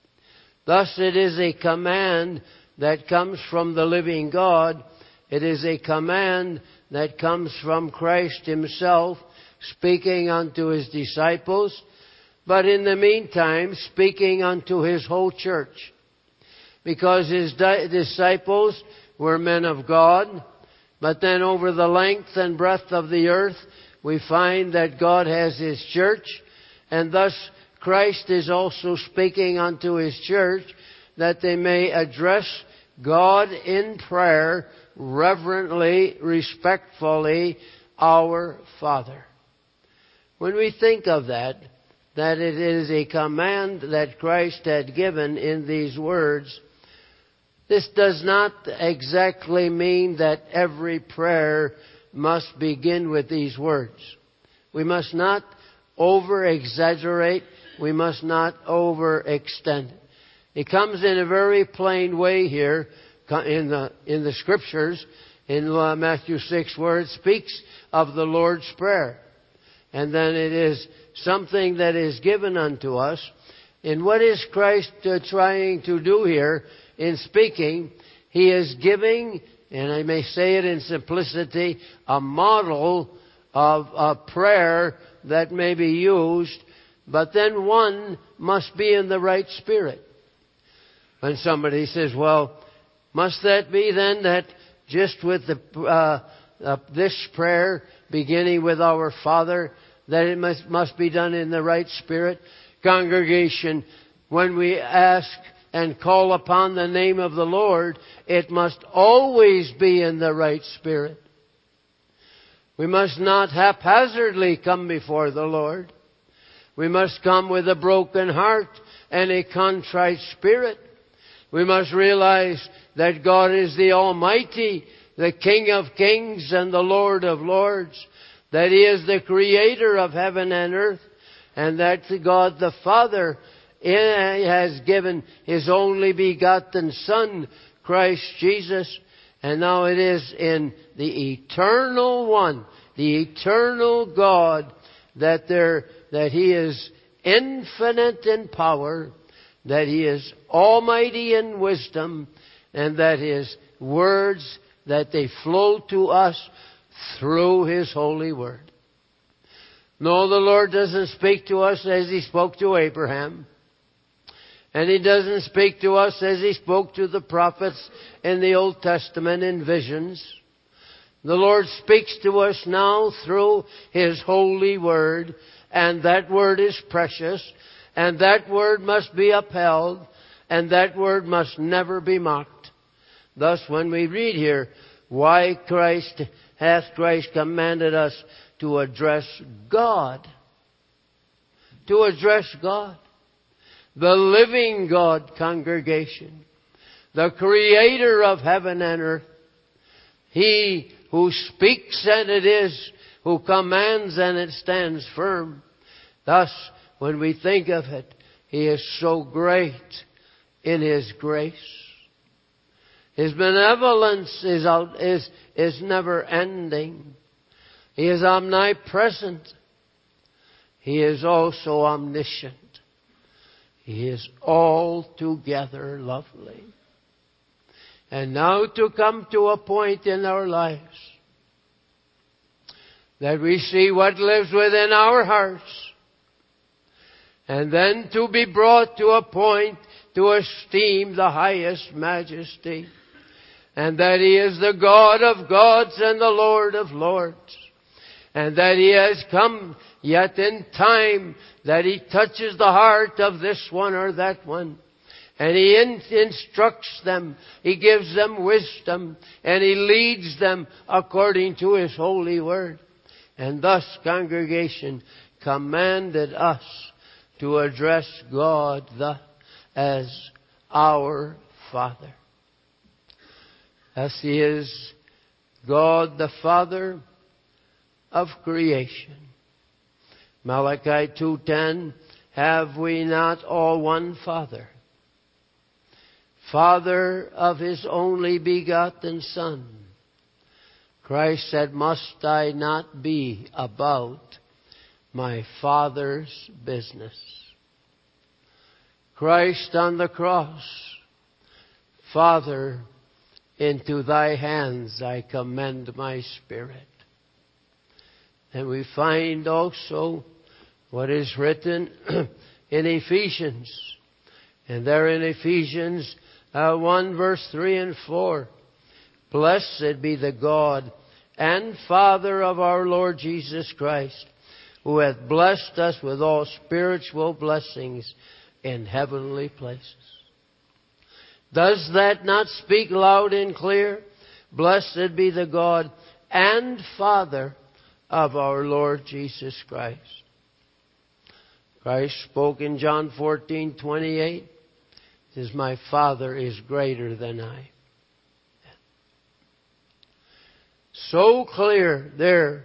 Thus it is a command that comes from the living God. It is a command that comes from Christ himself, speaking unto his disciples, but in the meantime speaking unto his whole church. Because his di- disciples were men of God, but then over the length and breadth of the earth, we find that God has his church, and thus Christ is also speaking unto his church that they may address God in prayer, reverently, respectfully, Our Father. When we think of that, that it is a command that Christ had given in these words, this does not exactly mean that every prayer must begin with these words. We must not over-exaggerate. We must not overextend. It comes in a very plain way here in the, in the Scriptures, in Matthew six, where it speaks of the Lord's Prayer. And then it is something that is given unto us. And what is Christ uh, trying to do here in speaking? He is giving, and I may say it in simplicity, a model of a prayer that may be used, but then one must be in the right spirit. When somebody says, well, must that be then that just with the uh, uh, this prayer beginning with Our Father, that it must, must be done in the right spirit? Congregation, when we ask and call upon the name of the Lord, it must always be in the right spirit. We must not haphazardly come before the Lord. We must come with a broken heart and a contrite spirit. We must realize that God is the Almighty, the King of kings and the Lord of lords, that He is the Creator of heaven and earth, and that God the Father has given His only begotten Son, Christ Jesus. And now it is in the eternal one, the eternal God, that there, that He is infinite in power, that He is almighty in wisdom, and that His words, that they flow to us through His holy word. No, the Lord doesn't speak to us as He spoke to Abraham. And He doesn't speak to us as He spoke to the prophets in the Old Testament in visions. The Lord speaks to us now through His holy word, and that word is precious, and that word must be upheld, and that word must never be mocked. Thus, when we read here, why Christ hath Christ commanded us to address God. To address God. The living God, congregation. The Creator of heaven and earth. He who speaks and it is, who commands and it stands firm. Thus, when we think of it, He is so great in His grace. His benevolence is, out, is, is never ending. He is omnipresent. He is also omniscient. He is altogether lovely. And now to come to a point in our lives that we see what lives within our hearts, and then to be brought to a point to esteem the highest majesty, and that He is the God of gods and the Lord of lords, and that He has come yet in time that He touches the heart of this one or that one. And He in- instructs them, He gives them wisdom, and He leads them according to His holy word. And thus, congregation, commanded us to address God the, as our Father. As He is God the Father of creation. Malachi two ten, have we not all one Father? Father of His only begotten Son. Christ said, must I not be about my Father's business? Christ on the cross, Father, into Thy hands I commend my spirit. And we find also what is written in Ephesians. And there in Ephesians uh, one verse three and four. Blessed be the God and Father of our Lord Jesus Christ, who hath blessed us with all spiritual blessings in heavenly places. Does that not speak loud and clear? Blessed be the God and Father of our Lord Jesus Christ. Christ spoke in John fourteen twenty-eight. He says, my Father is greater than I. So clear there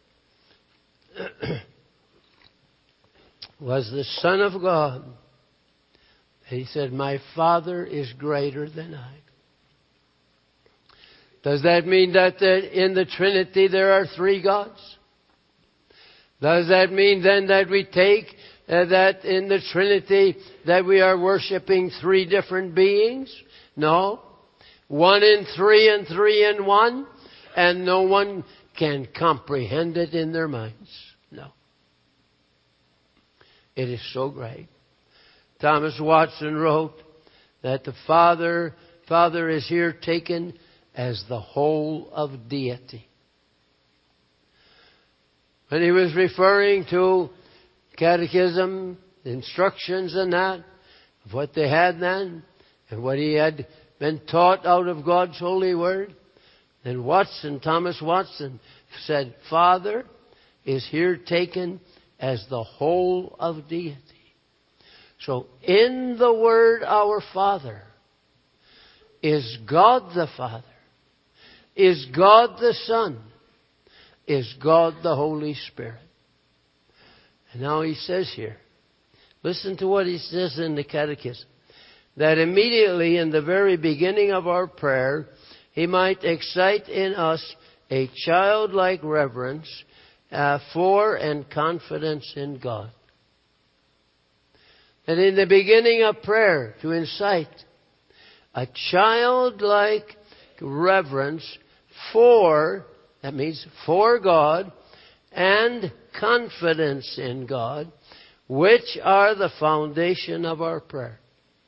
was the Son of God. He said, my Father is greater than I. Does that mean that in the Trinity there are three gods? Does that mean then that we take uh, that in the Trinity that we are worshiping three different beings? No. One in three and three in one, and no one can comprehend it in their minds. No. It is so great. Thomas Watson wrote that the Father, Father is here taken as the whole of deity. When he was referring to catechism, instructions and that, of what they had then, and what he had been taught out of God's holy word, then Watson, Thomas Watson, said, Father is here taken as the whole of deity. So in the word our Father is God the Father, is God the Son, is God the Holy Spirit. And now he says here, listen to what he says in the Catechism, that immediately in the very beginning of our prayer, he might excite in us a childlike reverence uh, for and confidence in God. And in the beginning of prayer, to incite a childlike reverence for, that means for God, and confidence in God, which are the foundation of our prayer.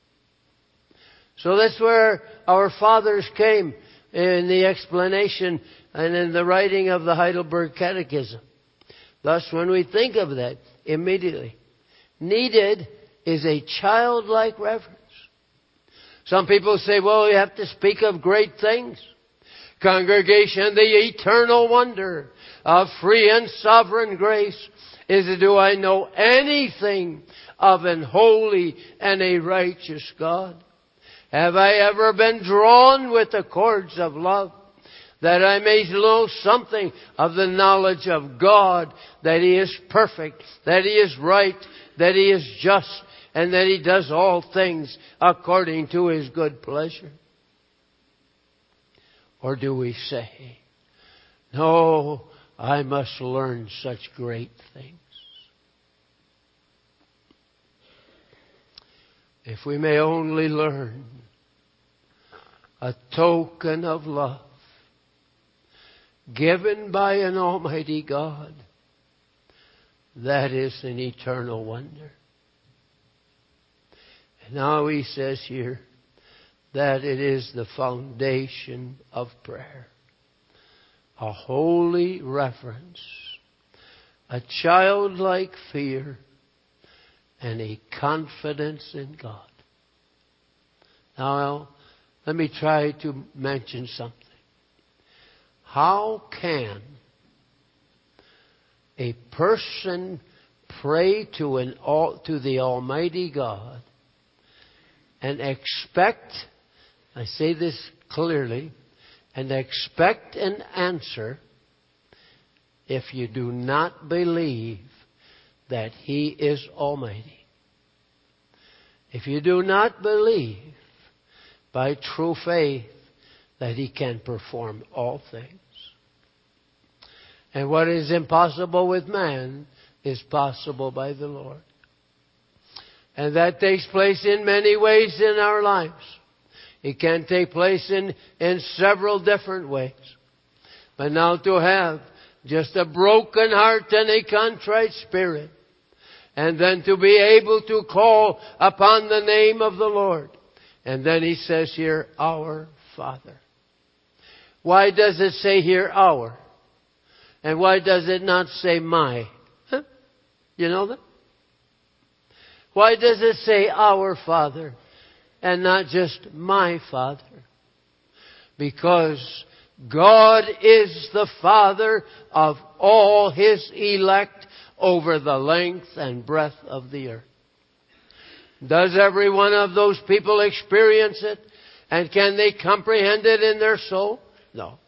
So that's where our fathers came in the explanation and in the writing of the Heidelberg Catechism. Thus, when we think of that, immediately, needed is a childlike reverence. Some people say, well, you have to speak of great things. Congregation, the eternal wonder of free and sovereign grace is, do I know anything of an holy and a righteous God? Have I ever been drawn with the cords of love, that I may know something of the knowledge of God, that He is perfect, that He is right, that He is just, and that He does all things according to His good pleasure? Or do we say, no, I must learn such great things? If we may only learn a token of love given by an almighty God, that is an eternal wonder. And now he says here that it is the foundation of prayer. A holy reverence, a childlike fear, and a confidence in God. Now, let me try to mention something. How can a person pray to an to the Almighty God and expect, I say this clearly, and expect an answer if you do not believe that He is Almighty? If you do not believe by true faith that He can perform all things. And what is impossible with man is possible by the Lord. And that takes place in many ways in our lives. It can take place in, in several different ways. But now to have just a broken heart and a contrite spirit, and then to be able to call upon the name of the Lord. And then He says here, our Father. Why does it say here, our? And why does it not say my? Huh? You know that? Why does it say our Father and not just my Father? Because God is the Father of all His elect over the length and breadth of the earth. Does every one of those people experience it? And can they comprehend it in their soul? No.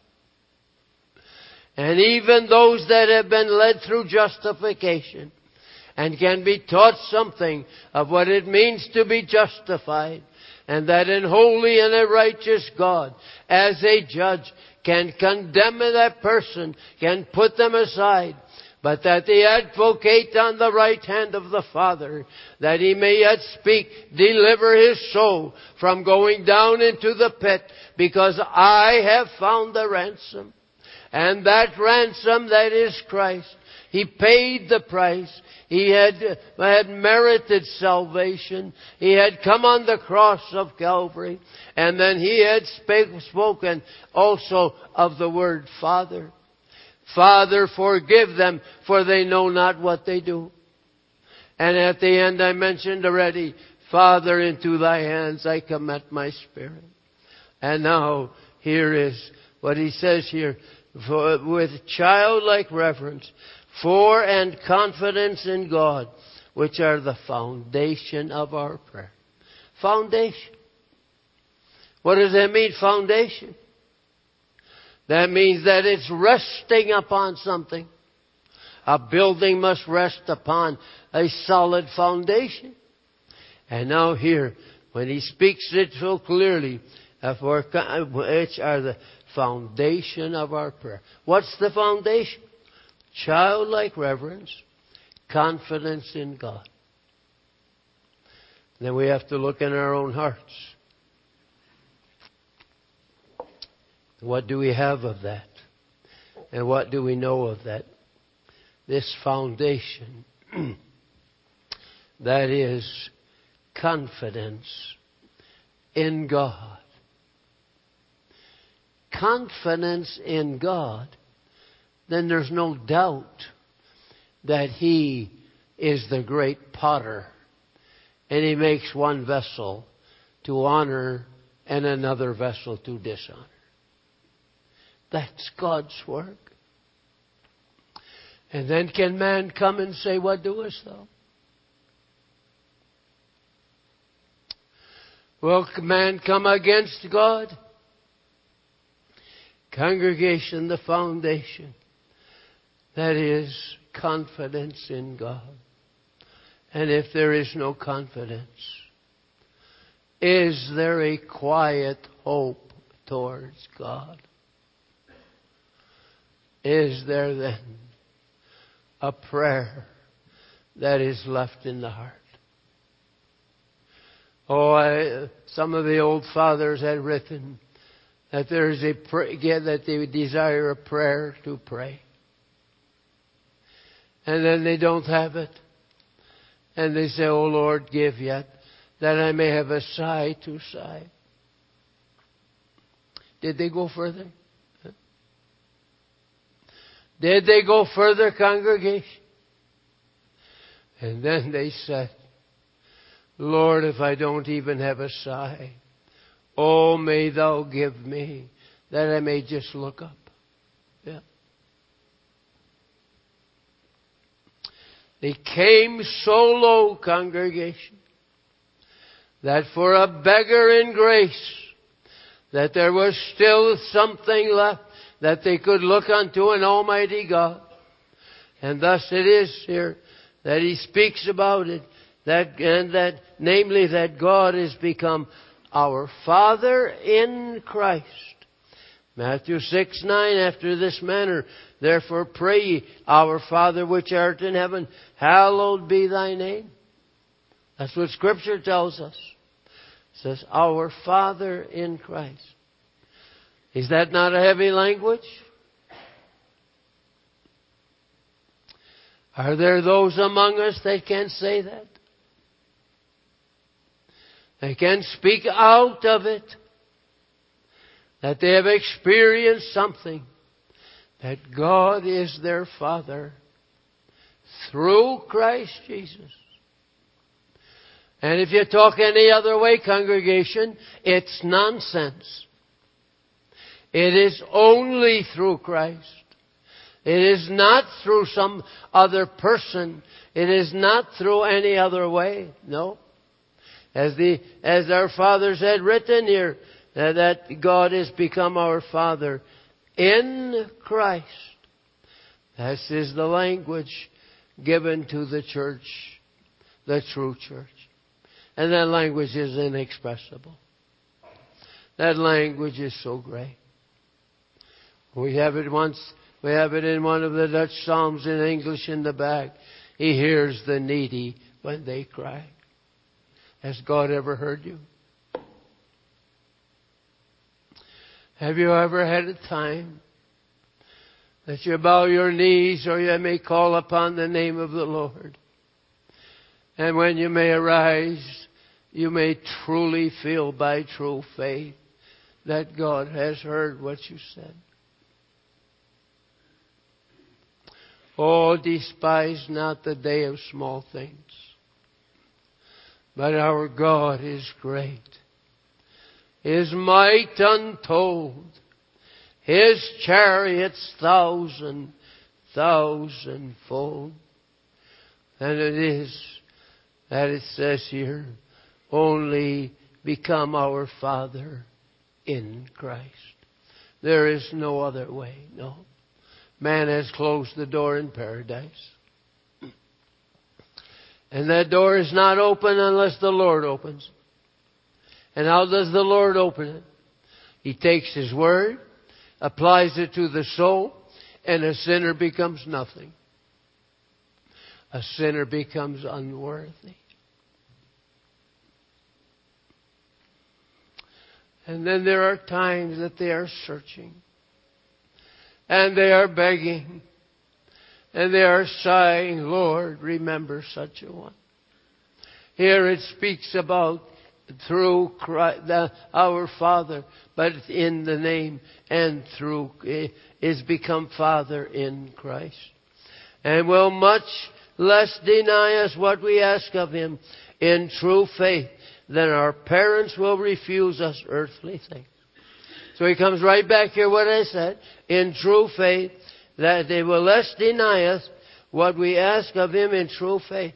And even those that have been led through justification and can be taught something of what it means to be justified, and that an holy and a righteous God, as a judge, can condemn that person, can put them aside, but that the advocate on the right hand of the Father, that He may yet speak, deliver his soul from going down into the pit, because I have found the ransom. And that ransom, that is Christ. He paid the price. He had, had merited salvation. He had come on the cross of Calvary. And then He had spake, spoken also of the word Father. Father, forgive them, for they know not what they do. And at the end I mentioned already, Father, into Thy hands I commit my spirit. And now, here is what He says here. For, with childlike reverence, for and confidence in God, which are the foundation of our prayer. Foundation. What does that mean, foundation? That means that it's resting upon something. A building must rest upon a solid foundation. And now here, when He speaks it so clearly, for which are the foundation of our prayer. What's the foundation? Childlike reverence, confidence in God. Then we have to look in our own hearts. What do we have of that? And what do we know of that? This foundation, that is confidence in God. Confidence in God, then there's no doubt that He is the great potter, and He makes one vessel to honor and another vessel to dishonor. That's God's work. And then can man come and say, what doest thou? Will man come against God? Congregation, the foundation, that is confidence in God. And if there is no confidence, is there a quiet hope towards God? Is there then a prayer that is left in the heart? Oh, I, some of the old fathers had written that there is a pray, that they would desire a prayer to pray, and then they don't have it, and they say, "Oh Lord, give yet that I may have a sigh to sigh." Did they go further? Did they go further, congregation? And then they said, Lord, if I don't even have a sigh, oh, may thou give me that I may just look up. Yeah. They came so low, congregation, that for a beggar in grace, that there was still something left that they could look unto an almighty God. And thus it is here that he speaks about it, that and that namely that God has become our Father in Christ. Matthew six nine, after this manner, therefore pray ye, our Father which art in heaven, hallowed be thy name. That's what Scripture tells us. It says, our Father in Christ. Is that not a heavy language? Are there those among us that can say that? They can speak out of it. That they have experienced something. That God is their Father through Christ Jesus. And if you talk any other way, congregation, it's nonsense. It is only through Christ. It is not through some other person. It is not through any other way. No. As the as our fathers had written here, uh, that God has become our Father in Christ. This is the language given to the church, the true church. And that language is inexpressible. That language is so great. We have it once, we have it in one of the Dutch Psalms in English in the back. He hears the needy when they cry. Has God ever heard you? Have you ever had a time that you bow your knees or you may call upon the name of the Lord? And when you may arise, you may truly feel by true faith that God has heard what you said. Oh, despise not the day of small things. But our God is great. His might untold. His chariots thousand, thousand fold. And it is that it says here, only become our Father in Christ. There is no other way, no. Man has closed the door in paradise. And that door is not open unless the Lord opens. And how does the Lord open it? He takes His Word, applies it to the soul, and a sinner becomes nothing. A sinner becomes unworthy. And then there are times that they are searching. And they are begging. And they are sighing, Lord, remember such a one. Here it speaks about through Christ, the, our Father, but in the name and through is become Father in Christ. And will much less deny us what we ask of Him in true faith than our parents will refuse us earthly things. So he comes right back here what I said, in true faith, that they will less deny us what we ask of Him in true faith.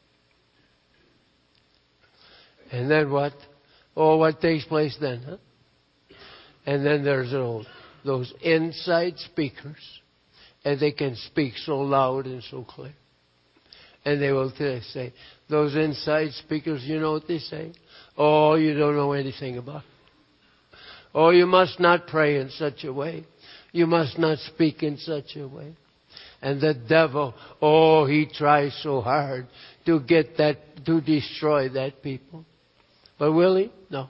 And then what? Oh, what takes place then? Huh? And then there's those, those inside speakers. And they can speak so loud and so clear. And they will say, those inside speakers, you know what they say? Oh, you don't know anything about it. Oh, you must not pray in such a way. You must not speak in such a way. And the devil, oh, he tries so hard to get that, to destroy that people. But will he? No.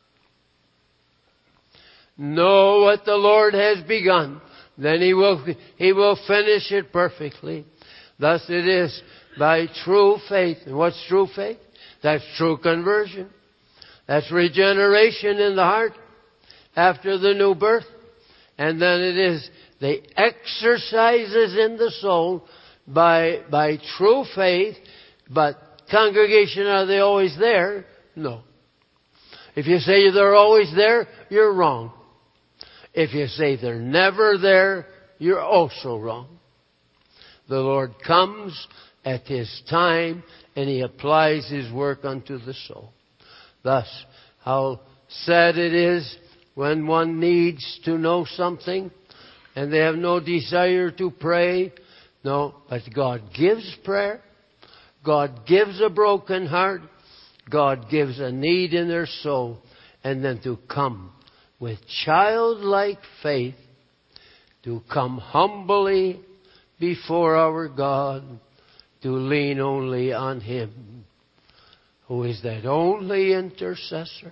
Know what the Lord has begun. Then he will, he will finish it perfectly. Thus it is by true faith. And what's true faith? That's true conversion. That's regeneration in the heart. after the new birth. And then it is the exercises in the soul by, by true faith. But congregation, are they always there? No. If you say they're always there, you're wrong. If you say they're never there, you're also wrong. The Lord comes at His time and He applies His work unto the soul. Thus, how sad it is when one needs to know something and they have no desire to pray. No, but God gives prayer. God gives a broken heart. God gives a need in their soul. And then to come with childlike faith, to come humbly before our God, to lean only on Him, who is that only intercessor,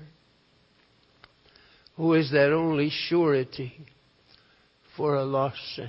who is that only surety for a lost sinner.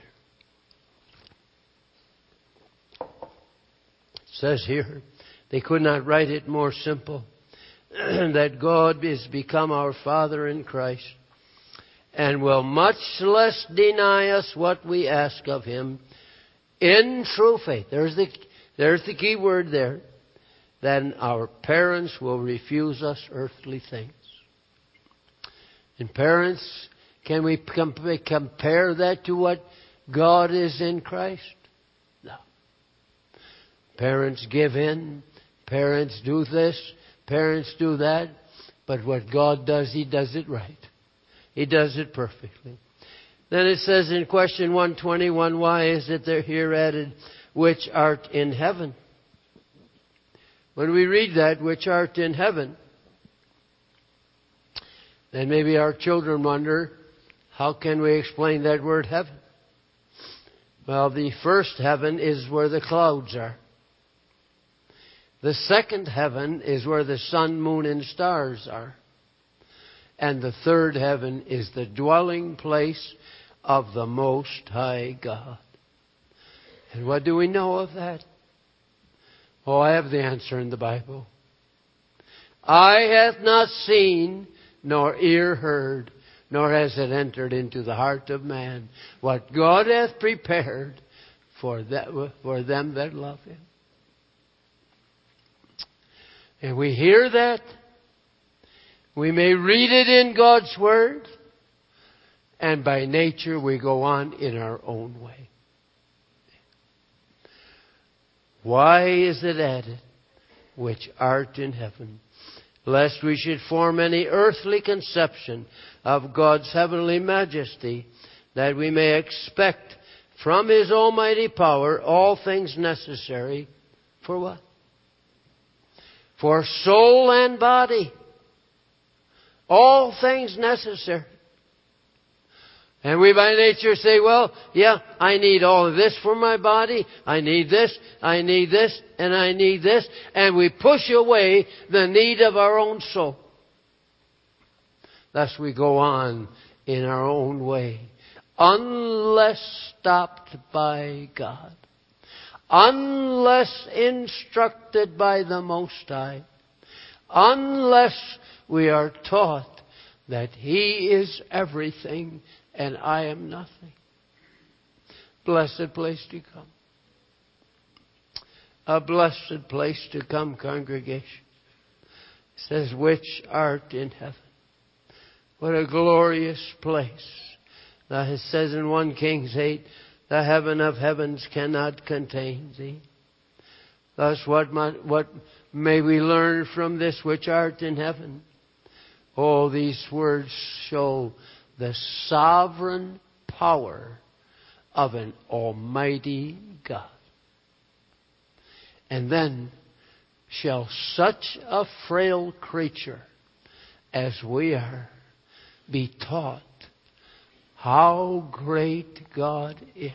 It says here, they could not write it more simple, that God is become our Father in Christ, and will much less deny us what we ask of Him in true faith. There's the, there's the key word there. Then our parents will refuse us earthly things. And parents, can we compare that to what God is in Christ? No. Parents give in. Parents do this. Parents do that. But what God does, He does it right. He does it perfectly. Then it says in question one twenty-one, why is it there here added, which art in heaven? When we read that, which art in heaven, then maybe our children wonder, how can we explain that word heaven? Well, the first heaven is where the clouds are. The second heaven is where the sun, moon, and stars are. And the third heaven is the dwelling place of the Most High God. And what do we know of that? Oh, I have the answer in the Bible. Eye hath not seen, nor ear heard, nor has it entered into the heart of man, what God hath prepared for, that, for them that love Him. And we hear that. We may read it in God's Word, and by nature we go on in our own way. Why is it added, which art in heaven? Lest we should form any earthly conception of God's heavenly majesty, that we may expect from His almighty power all things necessary for what? For soul and body. All things necessary. And we by nature say, well, yeah, I need all of this for my body. I need this, I need this, and I need this. And we push away the need of our own soul. Thus we go on in our own way, unless stopped by God. Unless instructed by the Most High. Unless we are taught that He is everything and I am nothing. Blessed place to come. A blessed place to come, congregation. It says, which art in heaven. What a glorious place. Now it says in First Kings eight, the heaven of heavens cannot contain thee. Thus what, might, what may we learn from this, which art in heaven? Oh, these words show the sovereign power of an almighty God. And then shall such a frail creature as we are be taught how great God is.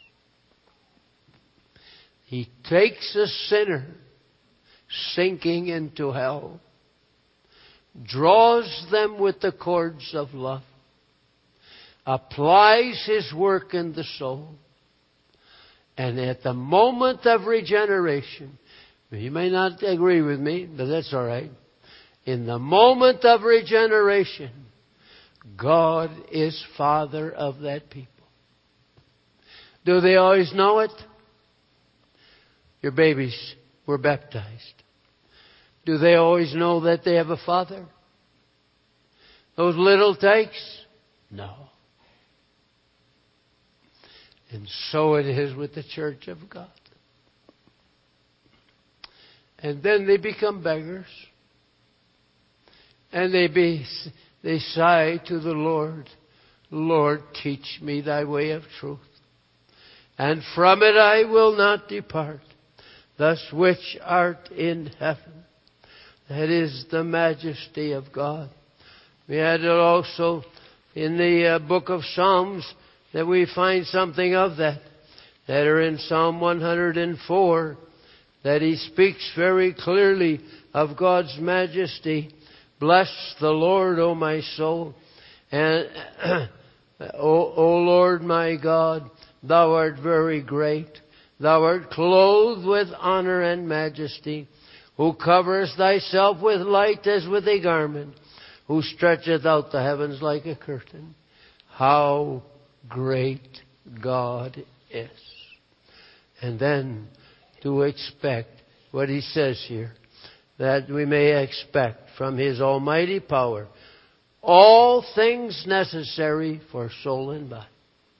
He takes a sinner sinking into hell, draws them with the cords of love, applies His work in the soul, and at the moment of regeneration, you may not agree with me, but that's all right. In the moment of regeneration, God is Father of that people. Do they always know it? Your babies were baptized. Do they always know that they have a Father? Those little tykes? No. And so it is with the church of God. And then they become beggars. And they be, they sigh to the Lord, Lord, teach me thy way of truth. And from it I will not depart. Thus which art in heaven. That is the majesty of God. We had it also in the uh, book of Psalms that we find something of that. That are in Psalm one hundred four. That he speaks very clearly of God's majesty. Bless the Lord, O my soul. And, o, o Lord my God, thou art very great. Thou art clothed with honor and majesty, who coverest thyself with light as with a garment, who stretcheth out the heavens like a curtain. How great God is. And then to expect what he says here, that we may expect from his almighty power all things necessary for soul and body.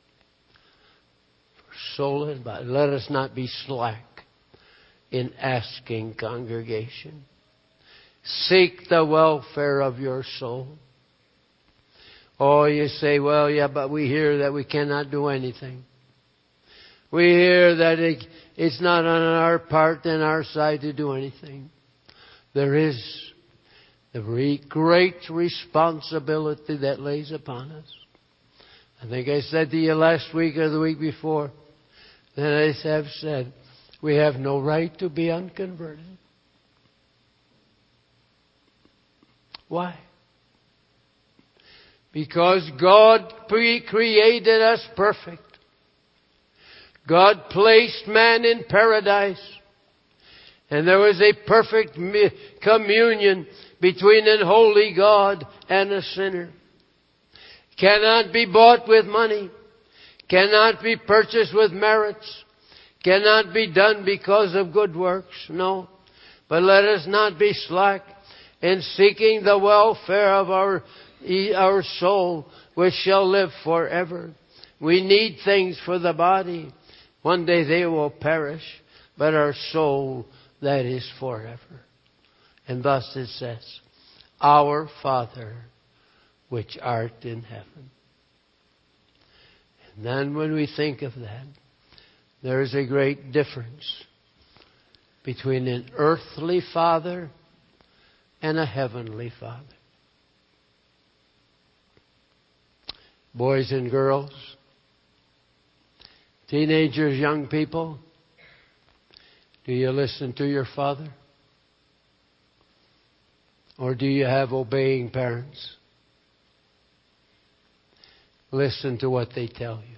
For soul and body. Let us not be slack in asking, congregation. Seek the welfare of your soul. Oh, you say, well, yeah, but we hear that we cannot do anything. We hear that it, it's not on our part and our side to do anything. There is the re- great responsibility that lays upon us. I think I said to you last week or the week before that I have said, we have no right to be unconverted. Why? Because God pre-created us perfect. God placed man in paradise. And there was a perfect communion between an holy God and a sinner. Cannot be bought with money. Cannot be purchased with merits. Cannot be done because of good works. No. But let us not be slack in seeking the welfare of our, our soul, which shall live forever. We need things for the body. One day they will perish, but our soul, that is forever. And thus it says, Our Father, which art in heaven. And then when we think of that, there is a great difference between an earthly father and a heavenly Father. Boys and girls, teenagers, young people, do you listen to your father? Or do you have obeying parents? Listen to what they tell you.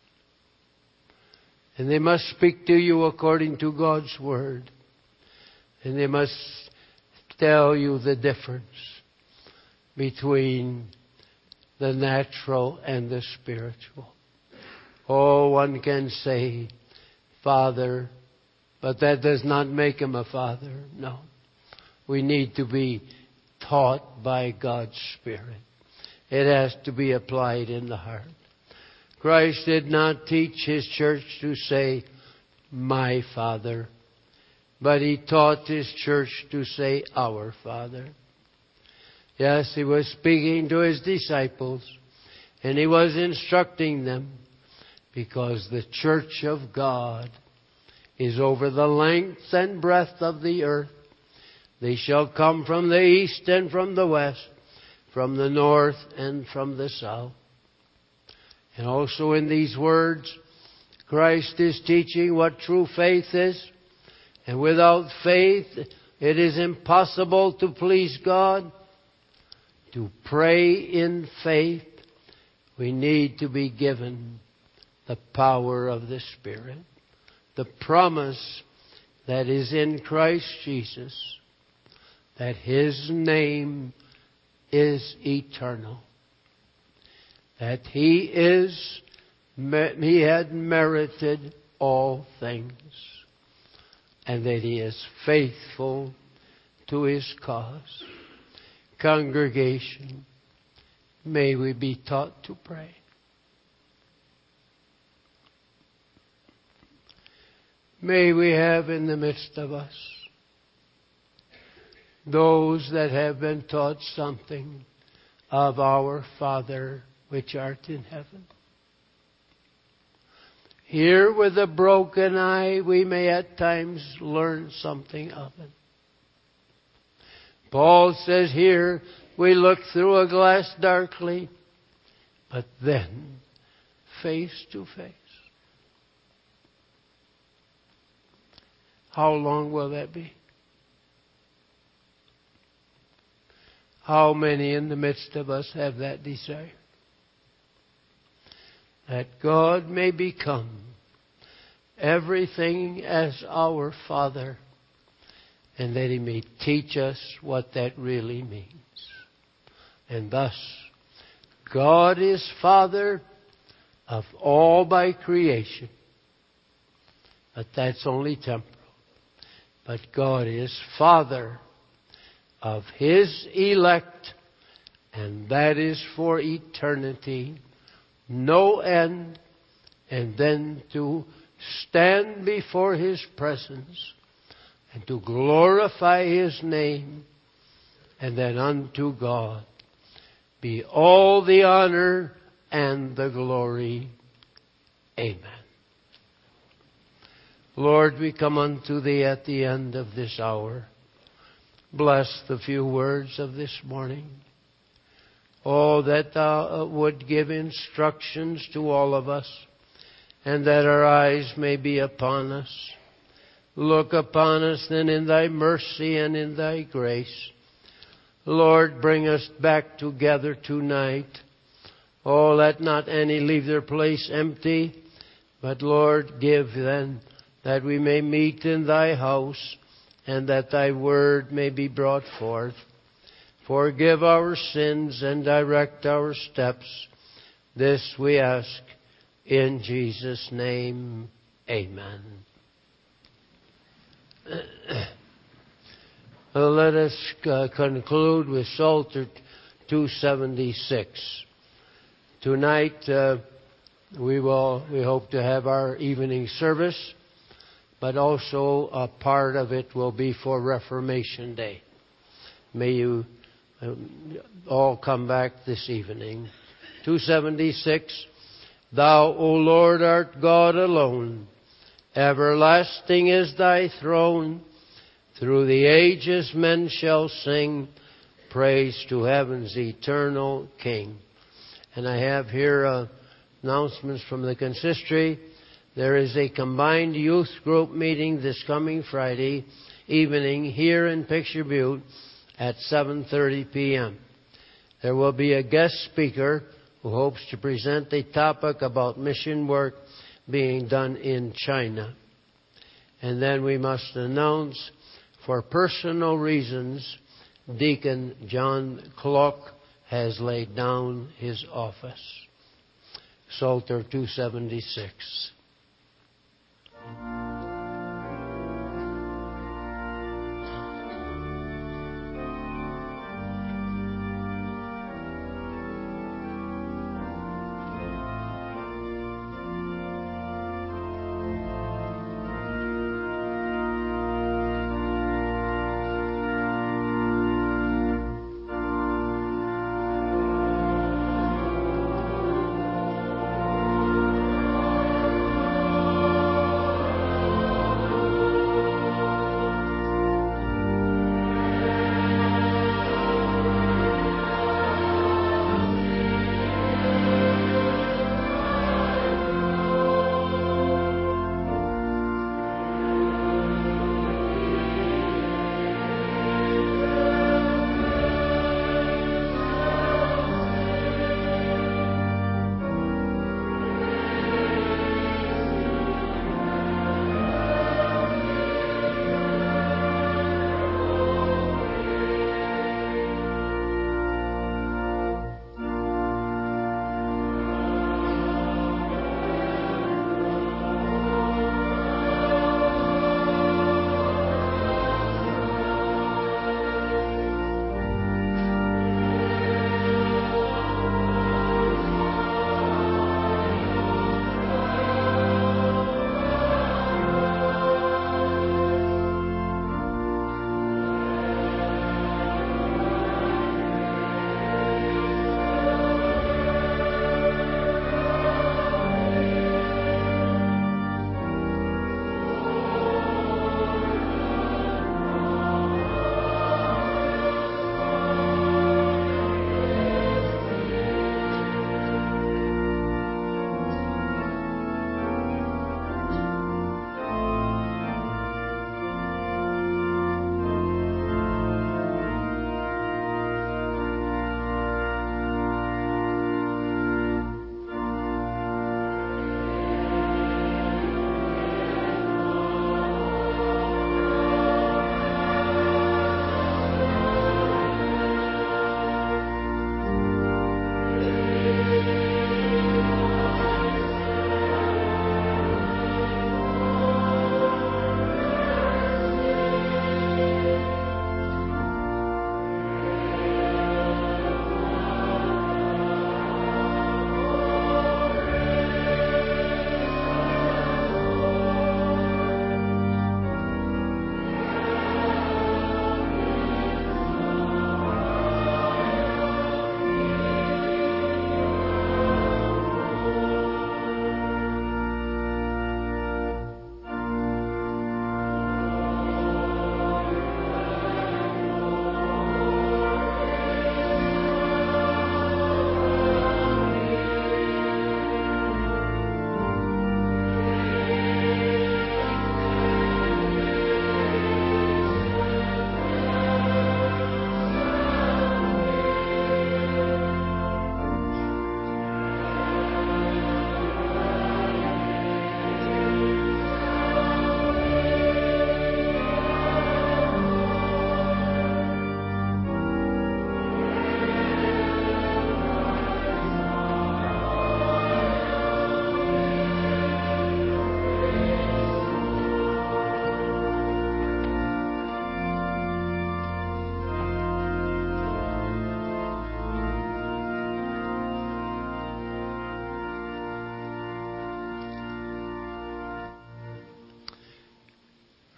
And they must speak to you according to God's Word. And they must tell you the difference between the natural and the spiritual. Oh, one can say, Father, but that does not make him a father. No. We need to be taught by God's Spirit. It has to be applied in the heart. Christ did not teach His church to say, my Father, but He taught His church to say, our Father. Yes, He was speaking to His disciples, and He was instructing them, because the church of God is over the length and breadth of the earth. They shall come from the east and from the west, from the north and from the south. And also in these words, Christ is teaching what true faith is. And without faith, it is impossible to please God. To pray in faith, we need to be given the power of the Spirit. The promise that is in Christ Jesus, that His name is eternal. that He is, He had merited all things, and that He is faithful to His cause. Congregation, may we be taught to pray. May we have in the midst of us those that have been taught something of our Father which art in heaven. Here with a broken eye we may at times learn something of it. Paul says here we look through a glass darkly, but then face to face. How long will that be? How many in the midst of us have that desire? That God may become everything as our Father, and that He may teach us what that really means. And thus, God is Father of all by creation. But that's only temporal. But God is Father of His elect, and that is for eternity, no end, and then to stand before His presence and to glorify His name, and then unto God be all the honor and the glory. Amen. Lord, we come unto Thee at the end of this hour. Bless the few words of this morning. Oh, that Thou would give instructions to all of us, and that our eyes may be upon us. Look upon us then in Thy mercy and in Thy grace. Lord, bring us back together tonight. Oh, let not any leave their place empty, but Lord, give then that we may meet in Thy house, and that Thy word may be brought forth. Forgive our sins and direct our steps. This we ask in Jesus' name. Amen. Well, let us uh, conclude with Psalter two seventy-six. Tonight uh, we will we hope to have our evening service, but also a part of it will be for Reformation Day. May you um, all come back this evening. two seventy-six. Thou, O Lord, art God alone. Everlasting is Thy throne. Through the ages men shall sing praise to heaven's eternal King. And I have here uh, announcements from the consistory. There is a combined youth group meeting this coming Friday evening here in Picture Butte at seven thirty p.m. There will be a guest speaker who hopes to present a topic about mission work being done in China. And then we must announce, for personal reasons, Deacon John Klock has laid down his office. Psalter two seventy-six.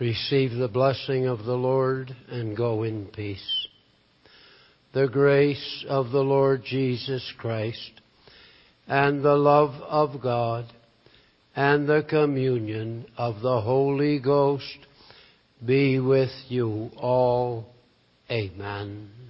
Receive the blessing of the Lord and go in peace. The grace of the Lord Jesus Christ and the love of God and the communion of the Holy Ghost be with you all. Amen.